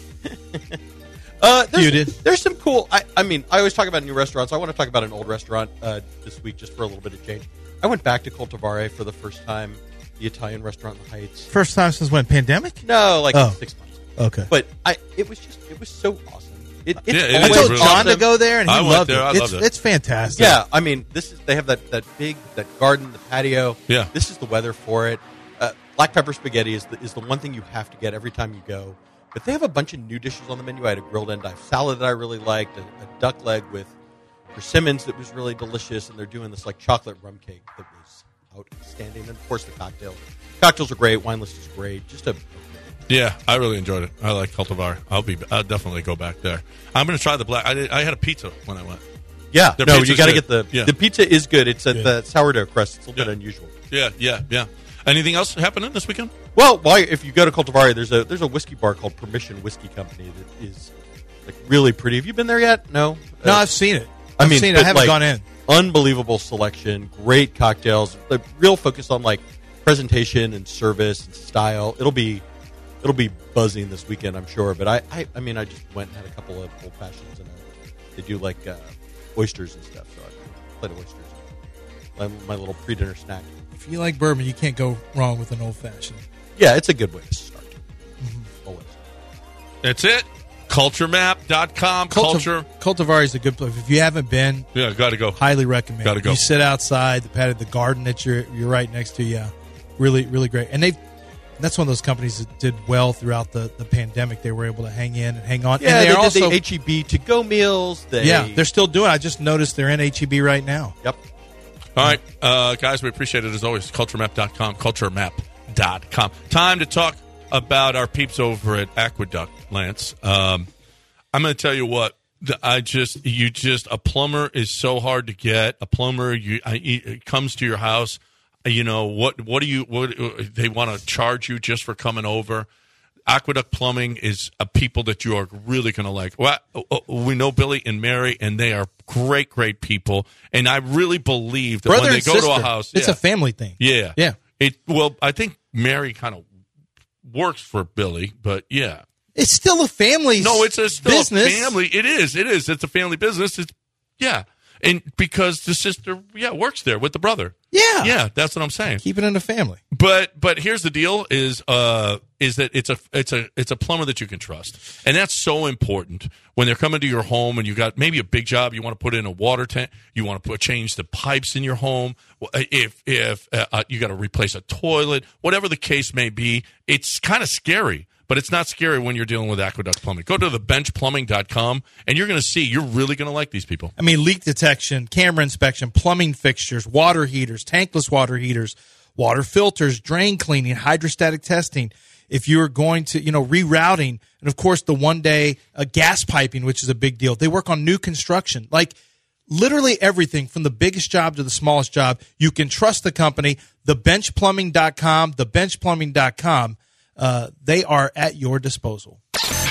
Uh, there's, You did. There's some cool. I, I mean, I always talk about new restaurants. I want to talk about an old restaurant uh, this week, just for a little bit of change. I went back to Coltivare for the first time, the Italian restaurant in the Heights. First time since when? Pandemic? No, like Oh. six months. Okay. But I, it was just, it was so awesome. It, it's Yeah, it I is told really John awesome. to go there, and he I went loved there. it. I it's, loved it. it's fantastic. Yeah, I mean, this is they have that, that big that garden, the patio. Yeah. This is the weather for it. Uh, black pepper spaghetti is the, is the one thing you have to get every time you go. But they have a bunch of new dishes on the menu. I had a grilled endive salad that I really liked, a, a duck leg with persimmons that was really delicious, and they're doing this like chocolate rum cake that was outstanding. And of course, the cocktails. Cocktails are great. Wine list is great. Just a Yeah, I really enjoyed it. I like Cultivar. I'll be. I'll definitely go back there. I'm going to try the black. I, did, I had a pizza when I went. yeah. Their no, pizza's you got to good. get the Yeah. the pizza is good. It's at Good. the sourdough crust. It's a little Yeah. bit unusual. Yeah, yeah, yeah. Anything else happening this weekend? Well, why if you go to Cultivare, there's a there's a whiskey bar called Permission Whiskey Company that is like really pretty. Have you been there yet? No. No, Uh, I've seen it. I I've mean, seen it. I but, haven't like, gone in. Unbelievable selection, great cocktails, the real focus on like presentation and service and style. It'll be it'll be buzzing this weekend, I'm sure. But I I, I mean, I just went and had a couple of old fashions, and uh, they do like uh, oysters and stuff. So I played oysters. My, my little pre-dinner snack. If you like bourbon, you can't go wrong with an old fashioned. Yeah, it's a good way to start. Always. That's it. culture map dot com. Culture. Cultivar is a good place. If you haven't been, Yeah, got to go. highly recommend. Gotta go. You sit outside the patio, the garden that you're you're right next to. Yeah, really, really great. And they, that's one of those companies that did well throughout the, the pandemic. They were able to hang in and hang on. Yeah, and they they're did also the H E B to go meals. They, yeah, they're still doing. I just noticed they're in H E B right now. Yep. All right, uh, guys, we appreciate it as always. culture map dot com. culture map dot com. Time to talk about our peeps over at Aqueduct, Lance. Um, I'm going to tell you what. the- I just, you just, a plumber is so hard to get. A plumber, you, I, it comes to your house. You know what? What do you? What they want to charge you just for coming over? Aqueduct Plumbing is a people that you are really going to like. Well, we know Billy and Mary, and they are great, great people. And I really believe that Brother when they and go sister. to a house, It's yeah. a family thing. Yeah, Yeah. It well, I think Mary kind of works for Billy, but yeah. It's still a family. No, it's a still business. a family. It is. It is. It's a family business. It's yeah, and because the sister, yeah, works there with the brother. Yeah, Yeah, that's what I'm saying. Keep it in the family. But but here's the deal: is uh is that it's a it's a it's a plumber that you can trust, and that's so important when they're coming to your home and you got maybe a big job. You want to put in a water tank. You want to put change the pipes in your home. If if uh, you got to replace a toilet, whatever the case may be, it's kind of scary. But it's not scary when you're dealing with Aqueduct Plumbing. Go to the bench plumbing dot com, and you're going to see you're really going to like these people. I mean, leak detection, camera inspection, plumbing fixtures, water heaters, tankless water heaters, water filters, drain cleaning, hydrostatic testing. If you're going to, you know, rerouting, and of course the one day uh, gas piping, which is a big deal. They work on new construction, like literally everything from the biggest job to the smallest job. You can trust the company. the bench plumbing dot com, the bench plumbing dot com. Uh, they are at your disposal.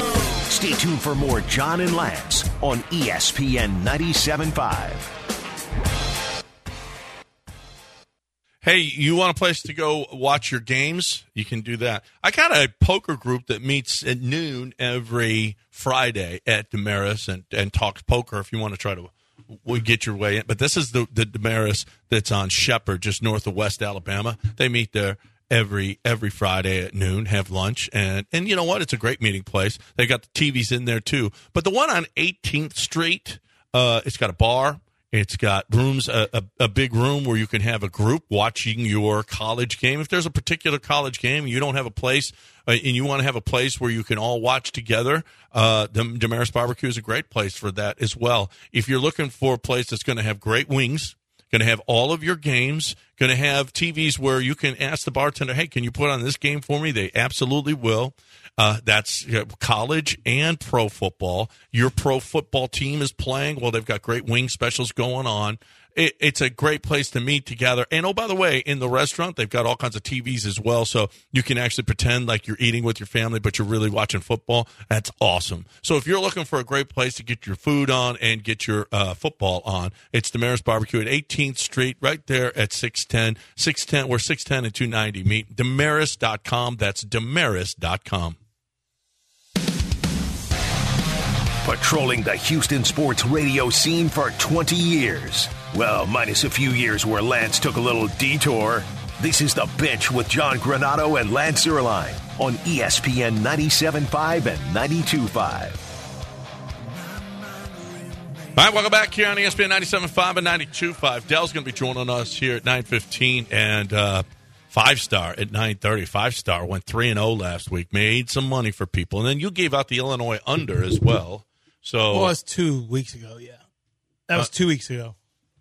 Stay tuned for more John and Lance on E S P N ninety-seven point five. Hey, you want a place to go watch your games? You can do that. I got a poker group that meets at noon every Friday at Damaris and, and talks poker if you want to try to we get your way in. But this is the, the Damaris that's on Shepherd, just north of West Alabama. They meet there every every Friday at noon, have lunch. And, and you know what? It's a great meeting place. They got the T Vs in there, too. But the one on eighteenth Street, uh, it's got a bar. It's got rooms, a, a, a big room where you can have a group watching your college game. If there's a particular college game, you don't have a place, uh, and you want to have a place where you can all watch together, uh, the Damaris Barbecue is a great place for that as well. If you're looking for a place that's going to have great wings, going to have all of your games, going to have T Vs where you can ask the bartender, hey, can you put on this game for me? They absolutely will. Uh, that's uh, college and pro football. Your pro football team is playing. Well, they've got great wing specials going on. It, it's a great place to meet together. And, oh, by the way, in the restaurant, they've got all kinds of T Vs as well, so you can actually pretend like you're eating with your family, but you're really watching football. That's awesome. So if you're looking for a great place to get your food on and get your uh, football on, it's Damaris Barbecue at eighteenth Street, right there at six ten, six ten, where six ten and two ninety meet. Damaris dot com. That's Damaris dot com. Patrolling the Houston sports radio scene for twenty years. Well, minus a few years where Lance took a little detour. This is The Bench with John Granado and Lance Zierlein on E S P N ninety-seven point five and ninety-two point five. All right, welcome back here on E S P N ninety-seven point five and ninety-two point five. Dell's going to be joining us here at nine fifteen, and uh, Five Star at nine thirty. Five Star went three and oh last week, made some money for people. And then you gave out the Illinois under as well. So, well, it was two weeks ago, yeah. That was uh, two weeks ago.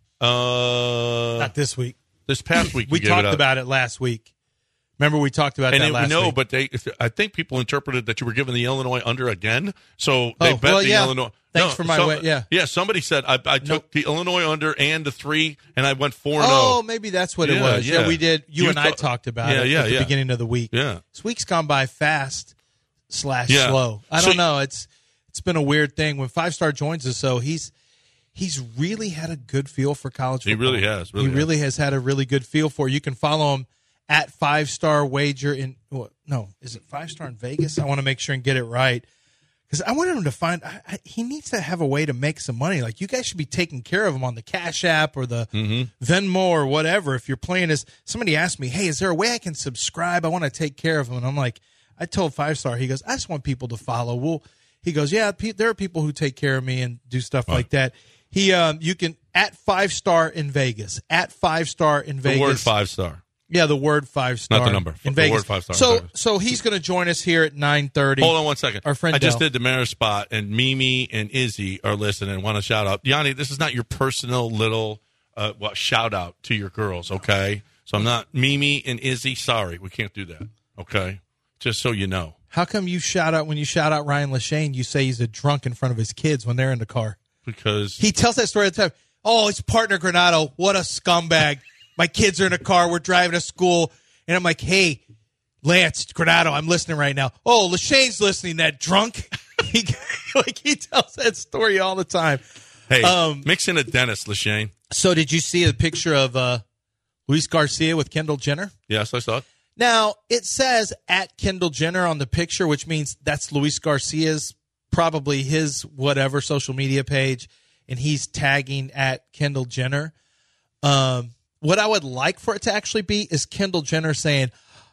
Uh, Not this week. This past week, we you talked gave it about it last week. Remember, we talked about and that it, last no, week. but they, I think people interpreted that you were giving the Illinois under again. So they oh, bet well, the yeah. Illinois. Thanks no, for my some, way. Yeah, yeah. Somebody said I, I took nope. the Illinois under and the three, and I went four and oh. Oh, maybe that's what yeah, it was. Yeah. yeah, we did. You, you and th- I talked about yeah, it yeah, at the yeah. beginning of the week. Yeah, this week's gone by fast slash yeah. slow. I so, don't know. It's it's been a weird thing when Five Star joins us. So he's. He's really had a good feel for college football. He really has. Really he has. really has had a really good feel for it. You can follow him at Five Star Wager in well, no, is it Five Star in Vegas? I want to make sure and get it right because I want him to find. I, I, he needs to have a way to make some money. Like you guys should be taking care of him on the Cash App or the mm-hmm. Venmo or whatever. If you're playing as somebody asked me, hey, is there a way I can subscribe? I want to take care of him, and I'm like, I told Five Star. He goes, I just want people to follow. Well, he goes, yeah, pe- there are people who take care of me and do stuff right. like that. He, um, you can at Five Star in Vegas, at Five Star in Vegas. The word Five Star. Yeah, the word Five Star. Not the number. In the Vegas. word Five Star. So, so he's going to join us here at nine thirty. Hold on one second. Our friend I just Del. did Damaris spot, and Mimi and Izzy are listening and want to shout out. Yanni, this is not your personal little uh, well, shout out to your girls, okay? So I'm not Mimi and Izzy. Sorry, we can't do that, okay? Just so you know. How come you shout out when you shout out Ryan Lashane? You say he's a drunk in front of his kids when they're in the car. Because he tells that story all the time. Oh, it's partner Granado. What a scumbag. My kids are in a car. We're driving to school. And I'm like, hey, Lance, Granado, I'm listening right now. Oh, Lashane's listening, that drunk. he, like he tells that story all the time. Hey, um, mix in a Dennis, Lashane. So did you see a picture of uh, Luis Garcia with Kendall Jenner? Yes, I saw it. Now, it says at Kendall Jenner on the picture, which means that's Luis Garcia's, probably his whatever social media page, and he's tagging at Kendall Jenner. Um, what I would like for it to actually be is Kendall Jenner saying,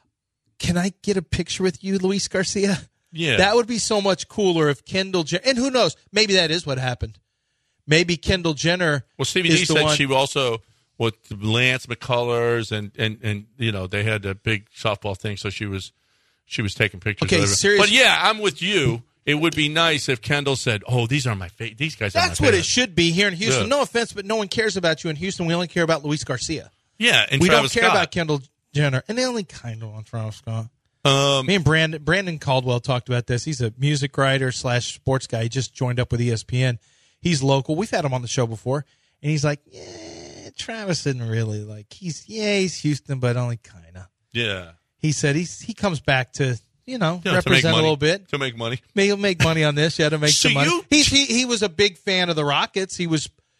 can I get a picture with you, Luis Garcia? Yeah. That would be so much cooler if Kendall Jenner, and who knows, maybe that is what happened. Maybe Kendall Jenner Well, Stevie is D the said one, she also, with Lance McCullers, and, and, and, you know, they had a big softball thing, so she was she was taking pictures. Okay, of seriously. But, yeah, I'm with you. It would be nice if Kendall said, oh, these are my fa- these guys are That's my what fans. it should be here in Houston. Yeah. No offense, but no one cares about you in Houston. We only care about Luis Garcia. Yeah, and we Travis don't care Scott. about Kendall Jenner. And they only kind of want Travis Scott. Um, Me and Brandon, Brandon Caldwell talked about this. He's a music writer slash sports guy. He just joined up with E S P N. He's local. We've had him on the show before. And he's like, yeah, Travis isn't really like, he's, yeah, he's Houston, but only kind of. Yeah. He said he's he comes back to, you know, Yeah, to make represent a money. little bit. To make money. Maybe he'll make money on this. Yeah, to make So some money. you- He's, he, he was a big fan of the Rockets. He was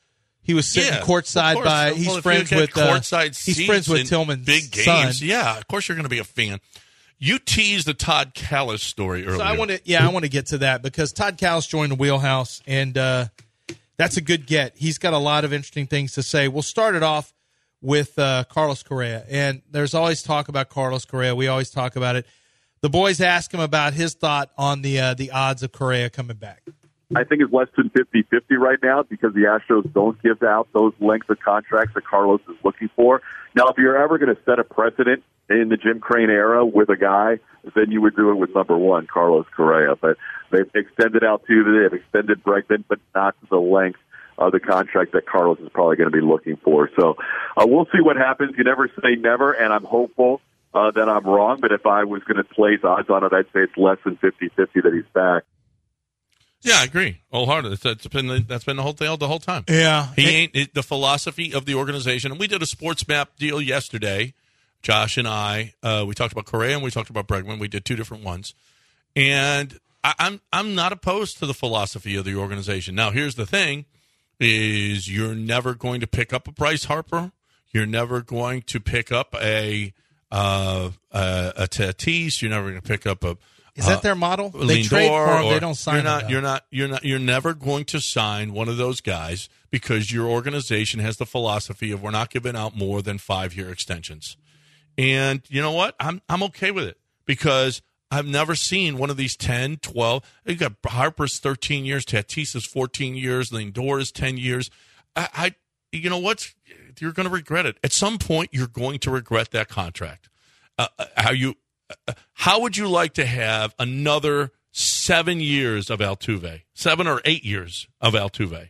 He was sitting Yeah, courtside of course. by. Well, He's if friends you get with. Uh, courtside he's seats friends with in Tillman's big son. games. Yeah, of course you're going to be a fan. You teased the Todd Callis story earlier. So I want to, yeah, I want to get to that because Todd Callis joined the Wheelhouse, and uh, that's a good get. He's got a lot of interesting things to say. We'll start it off with uh, Carlos Correa, and there's always talk about Carlos Correa. We always talk about it. The boys ask him about his thought on the uh, the odds of Correa coming back. I think it's less than fifty-fifty right now because the Astros don't give out those lengths of contracts that Carlos is looking for. Now, if you're ever going to set a precedent in the Jim Crane era with a guy, then you would do it with number one, Carlos Correa. But they've extended Altuve, they've extended Bregman, but not to the length of the contract that Carlos is probably going to be looking for. So uh, we'll see what happens. You never say never, and I'm hopeful uh, that I'm wrong. But if I was going to place odds on it, I'd say it's less than fifty-fifty that he's back. Yeah, I agree. Wholeheartedly. That's been the, that's been the whole thing the whole time. Yeah, he ain't it, the philosophy of the organization. And we did a sports map deal yesterday. Josh and I, uh, we talked about Correa and we talked about Bregman. We did two different ones, and I, I'm I'm not opposed to the philosophy of the organization. Now, here's the thing: is you're never going to pick up a Bryce Harper. You're never going to pick up a uh, a, a Tatis. You're never going to pick up a. Is that their model? They Lindor, trade for him. or They don't sign you're not, him. You're not. You're not. You're never going to sign one of those guys because your organization has the philosophy of we're not giving out more than five year extensions. And you know what? I'm I'm okay with it because I've never seen one of these ten, twelve. You got Harper's thirteen years, Tatis is fourteen years, Lindor is ten years. I, I you know what? You're going to regret it at some point. You're going to regret that contract. Uh, how you? How would you like to have another seven years of Altuve? Seven or eight years of Altuve?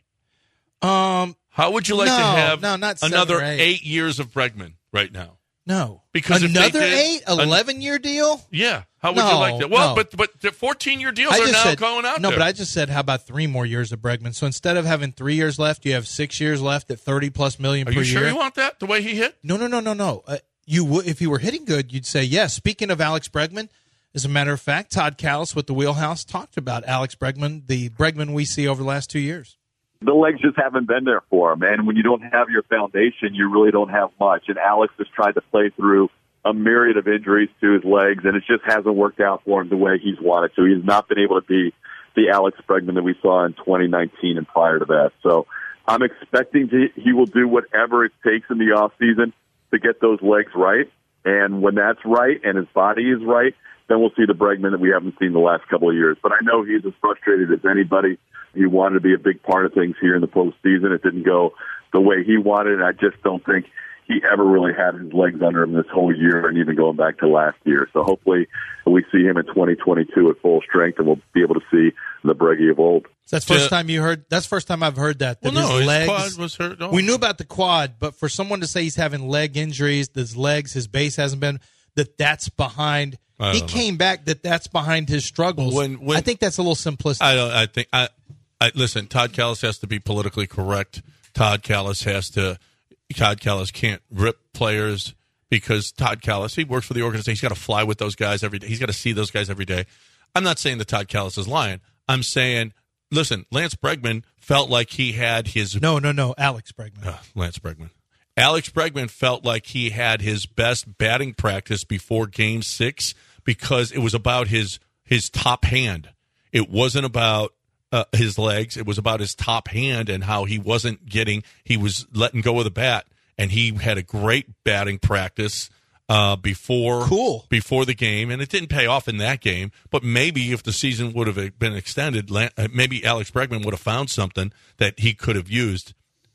Um, How would you like no, to have no, not seven another or eight. eight years of Bregman right now? No. Because if they another did- eight, eleven-year deal? Yeah. How would No, you like that? Well, no. but but the fourteen-year deals I are just now said, going out no, there. but I just said, how about three more years of Bregman? So instead of having three years left, you have six years left at thirty-plus million Are per you sure year. you want that, the way he hit? No, no, no, no, no. Uh, you would, if he were hitting good, you'd say yes. Speaking of Alex Bregman, as a matter of fact, Todd Callis with the Wheelhouse talked about Alex Bregman, the Bregman we see over the last two years. The legs just haven't been there for him. And when you don't have your foundation, you really don't have much. And Alex has tried to play through a myriad of injuries to his legs, and it just hasn't worked out for him the way he's wanted to. He's not been able to be the Alex Bregman that we saw in twenty nineteen and prior to that. So I'm expecting to, he will do whatever it takes in the offseason to get those legs right. And when that's right and his body is right, then we'll see the Bregman that we haven't seen the last couple of years. But I know he's as frustrated as anybody. He wanted to be a big part of things here in the postseason. It didn't go the way he wanted, and I just don't think he ever really had his legs under him this whole year and even going back to last year. So hopefully we see him in twenty twenty-two at full strength, and we'll be able to see the Breggy of old. So that's the first Yeah. time you heard. That's the first time I've heard that. that Well, no, his his legs, quad was hurt. No. We knew about the quad, but for someone to say he's having leg injuries, his legs, his base hasn't been, that that's behind. I He don't know. came back. That that's behind his struggles. When- when- I think that's a little simplistic. I don't. I think. I, I listen. Todd Callis has to be politically correct. Todd Callis has to. Todd Callis can't rip players because Todd Callis, he works for the organization. He's got to fly with those guys every day. He's got to see those guys every day. I'm not saying that Todd Callis is lying. I'm saying, listen, Lance Bregman felt like he had his. no, no, no. Alex Bregman. Uh, Lance Bregman. Alex Bregman felt like he had his best batting practice before Game Six because it was about his his top hand. It wasn't about uh, his legs. It was about his top hand and how he wasn't getting. He was letting go of the bat, and he had a great batting practice uh, before Cool. before the game, and it didn't pay off in that game. But maybe if the season would have been extended, Lan- uh, maybe Alex Bregman would have found something that he could have used.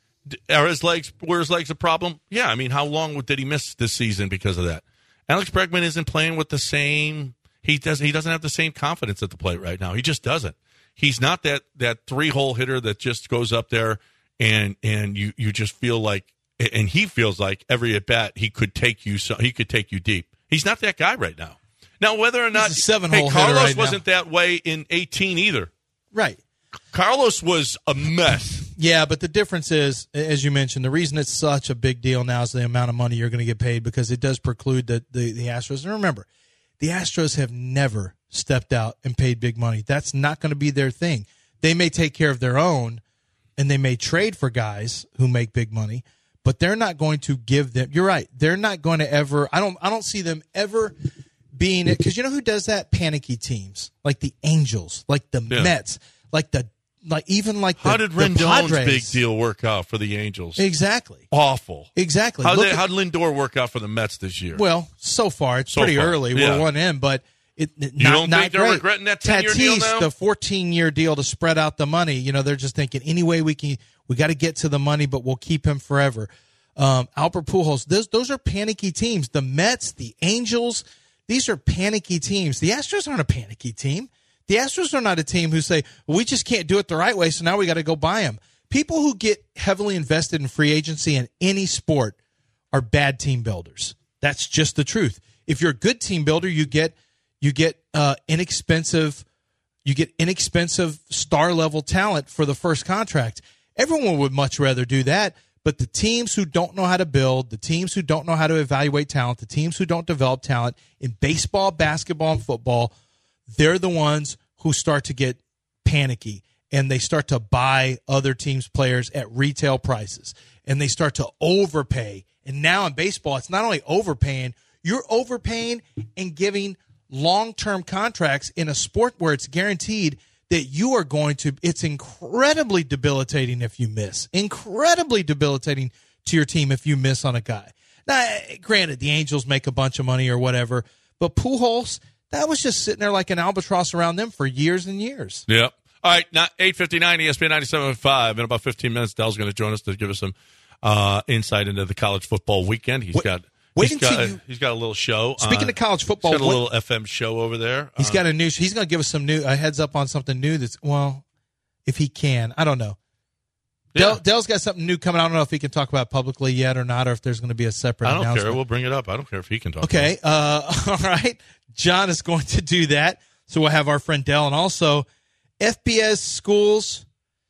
Are his legs? Were his legs a problem? Yeah, I mean, how long did he miss this season because of that? Alex Bregman isn't playing with the same. He does. He doesn't have the same confidence at the plate right now. He just doesn't. He's not that that three hole hitter that just goes up there and and you you just feel like, and he feels like every at bat he could take you. So he could take you deep. He's not that guy right now. Now, whether or not a seven-hole hey, hitter Carlos right now. wasn't that way in eighteen either. Right. Carlos was a mess. Yeah, but the difference is, as you mentioned, the reason it's such a big deal now is the amount of money you're going to get paid because it does preclude the, the, the Astros. And remember, the Astros have never stepped out and paid big money. That's not going to be their thing. They may take care of their own, and they may trade for guys who make big money, but they're not going to give them. You're right. They're not going to ever. I don't. I don't see them ever being it, because you know who does that? Panicky teams like the Angels, like the Yeah. Mets, like the like even like the, How did the Rendon's Padres. big deal work out for the Angels? Exactly. Awful. Exactly. How Look did at- how did Lindor work out for the Mets this year? Well, so far it's So pretty far, early. yeah. We're one in, but it it- You not, don't not think they're great. regretting that ten-year Tatis, deal now? the fourteen-year deal to spread out the money. You know, they're just thinking any way we can. We got to get to the money, but we'll keep him forever. Um, Albert Pujols. Those those are panicky teams. The Mets, the Angels. These are panicky teams. The Astros aren't a panicky team. The Astros are not a team who say, well, we just can't do it the right way, so now we got to go buy them. People who get heavily invested in free agency in any sport are bad team builders. That's just the truth. If you're a good team builder, you get you get uh, inexpensive you get inexpensive star level talent for the first contract. Everyone would much rather do that. But the teams who don't know how to build, the teams who don't know how to evaluate talent, the teams who don't develop talent in baseball, basketball, and football, they're the ones who start to get panicky, and they start to buy other teams' players at retail prices, and they start to overpay. And now in baseball, it's not only overpaying, you're overpaying and giving long-term contracts in a sport where it's guaranteed that you are going to, it's incredibly debilitating if you miss. Incredibly debilitating to your team if you miss on a guy. Now, granted, the Angels make a bunch of money or whatever, but Pujols, that was just sitting there like an albatross around them for years and years. Yep. All right, now eight fifty-nine E S P N ninety-seven point five. In about fifteen minutes, Dell's going to join us to give us some uh, insight into the college football weekend. He's Wait, got wait he's until got, you- he's got a little show. Speaking uh, of college football, he's got a what- little F M show over there. He's Uh, got a new, he's going to give us some new, a heads up on something new that's, well, if he can, I don't know. Dell, Dell's got something new coming. I don't know if he can talk about it publicly yet or not, or if there's going to be a separate I don't announcement. care. We'll bring it up. I don't care if he can talk. Okay. Uh, all right. John is going to do that. So we'll have our friend Dell. And also, F B S schools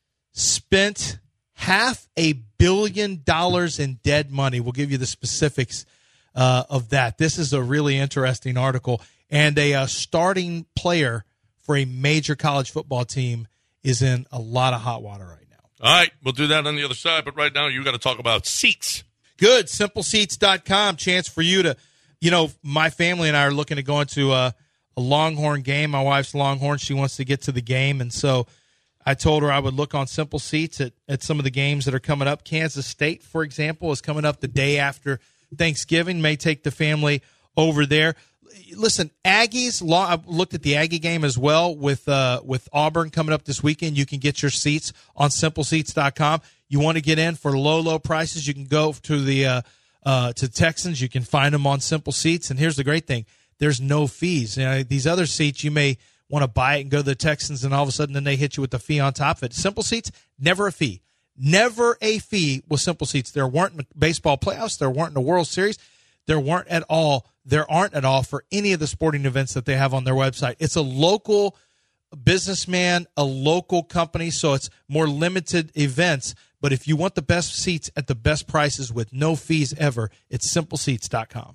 spent half a billion dollars in dead money. We'll give you the specifics uh, of that. This is a really interesting article. And a uh, starting player for a major college football team is in a lot of hot water right now. All right, we'll do that on the other side. But right now, you got to talk about seats. Good. simple seats dot com. Chance for you to, you know, my family and I are looking to go into a, a Longhorn game. My wife's Longhorn. She wants to get to the game. And so I told her I would look on Simple Seats at, at some of the games that are coming up. Kansas State, for example, is coming up the day after Thanksgiving. May take the family over there. Listen, Aggies, I looked at the Aggie game as well with uh, with Auburn coming up this weekend. You can get your seats on simple seats dot com. You want to get in for low, low prices, you can go to the uh, uh, to Texans. You can find them on Simple Seats. And here's the great thing. There's no fees. You know, these other seats, you may want to buy it and go to the Texans, and all of a sudden then they hit you with a fee on top of it. Simple Seats, never a fee. Never a fee with Simple Seats. There weren't in the baseball playoffs. There weren't in the World Series. There weren't at all. There aren't at all for any of the sporting events that they have on their website. It's a local businessman, a local company, so it's more limited events. But if you want the best seats at the best prices with no fees ever, it's simple seats dot com.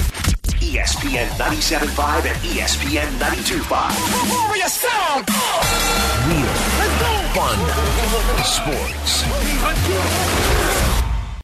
E S P N ninety-seven point five and E S P N ninety-two point five. Warrior sound! Real, fun, sports.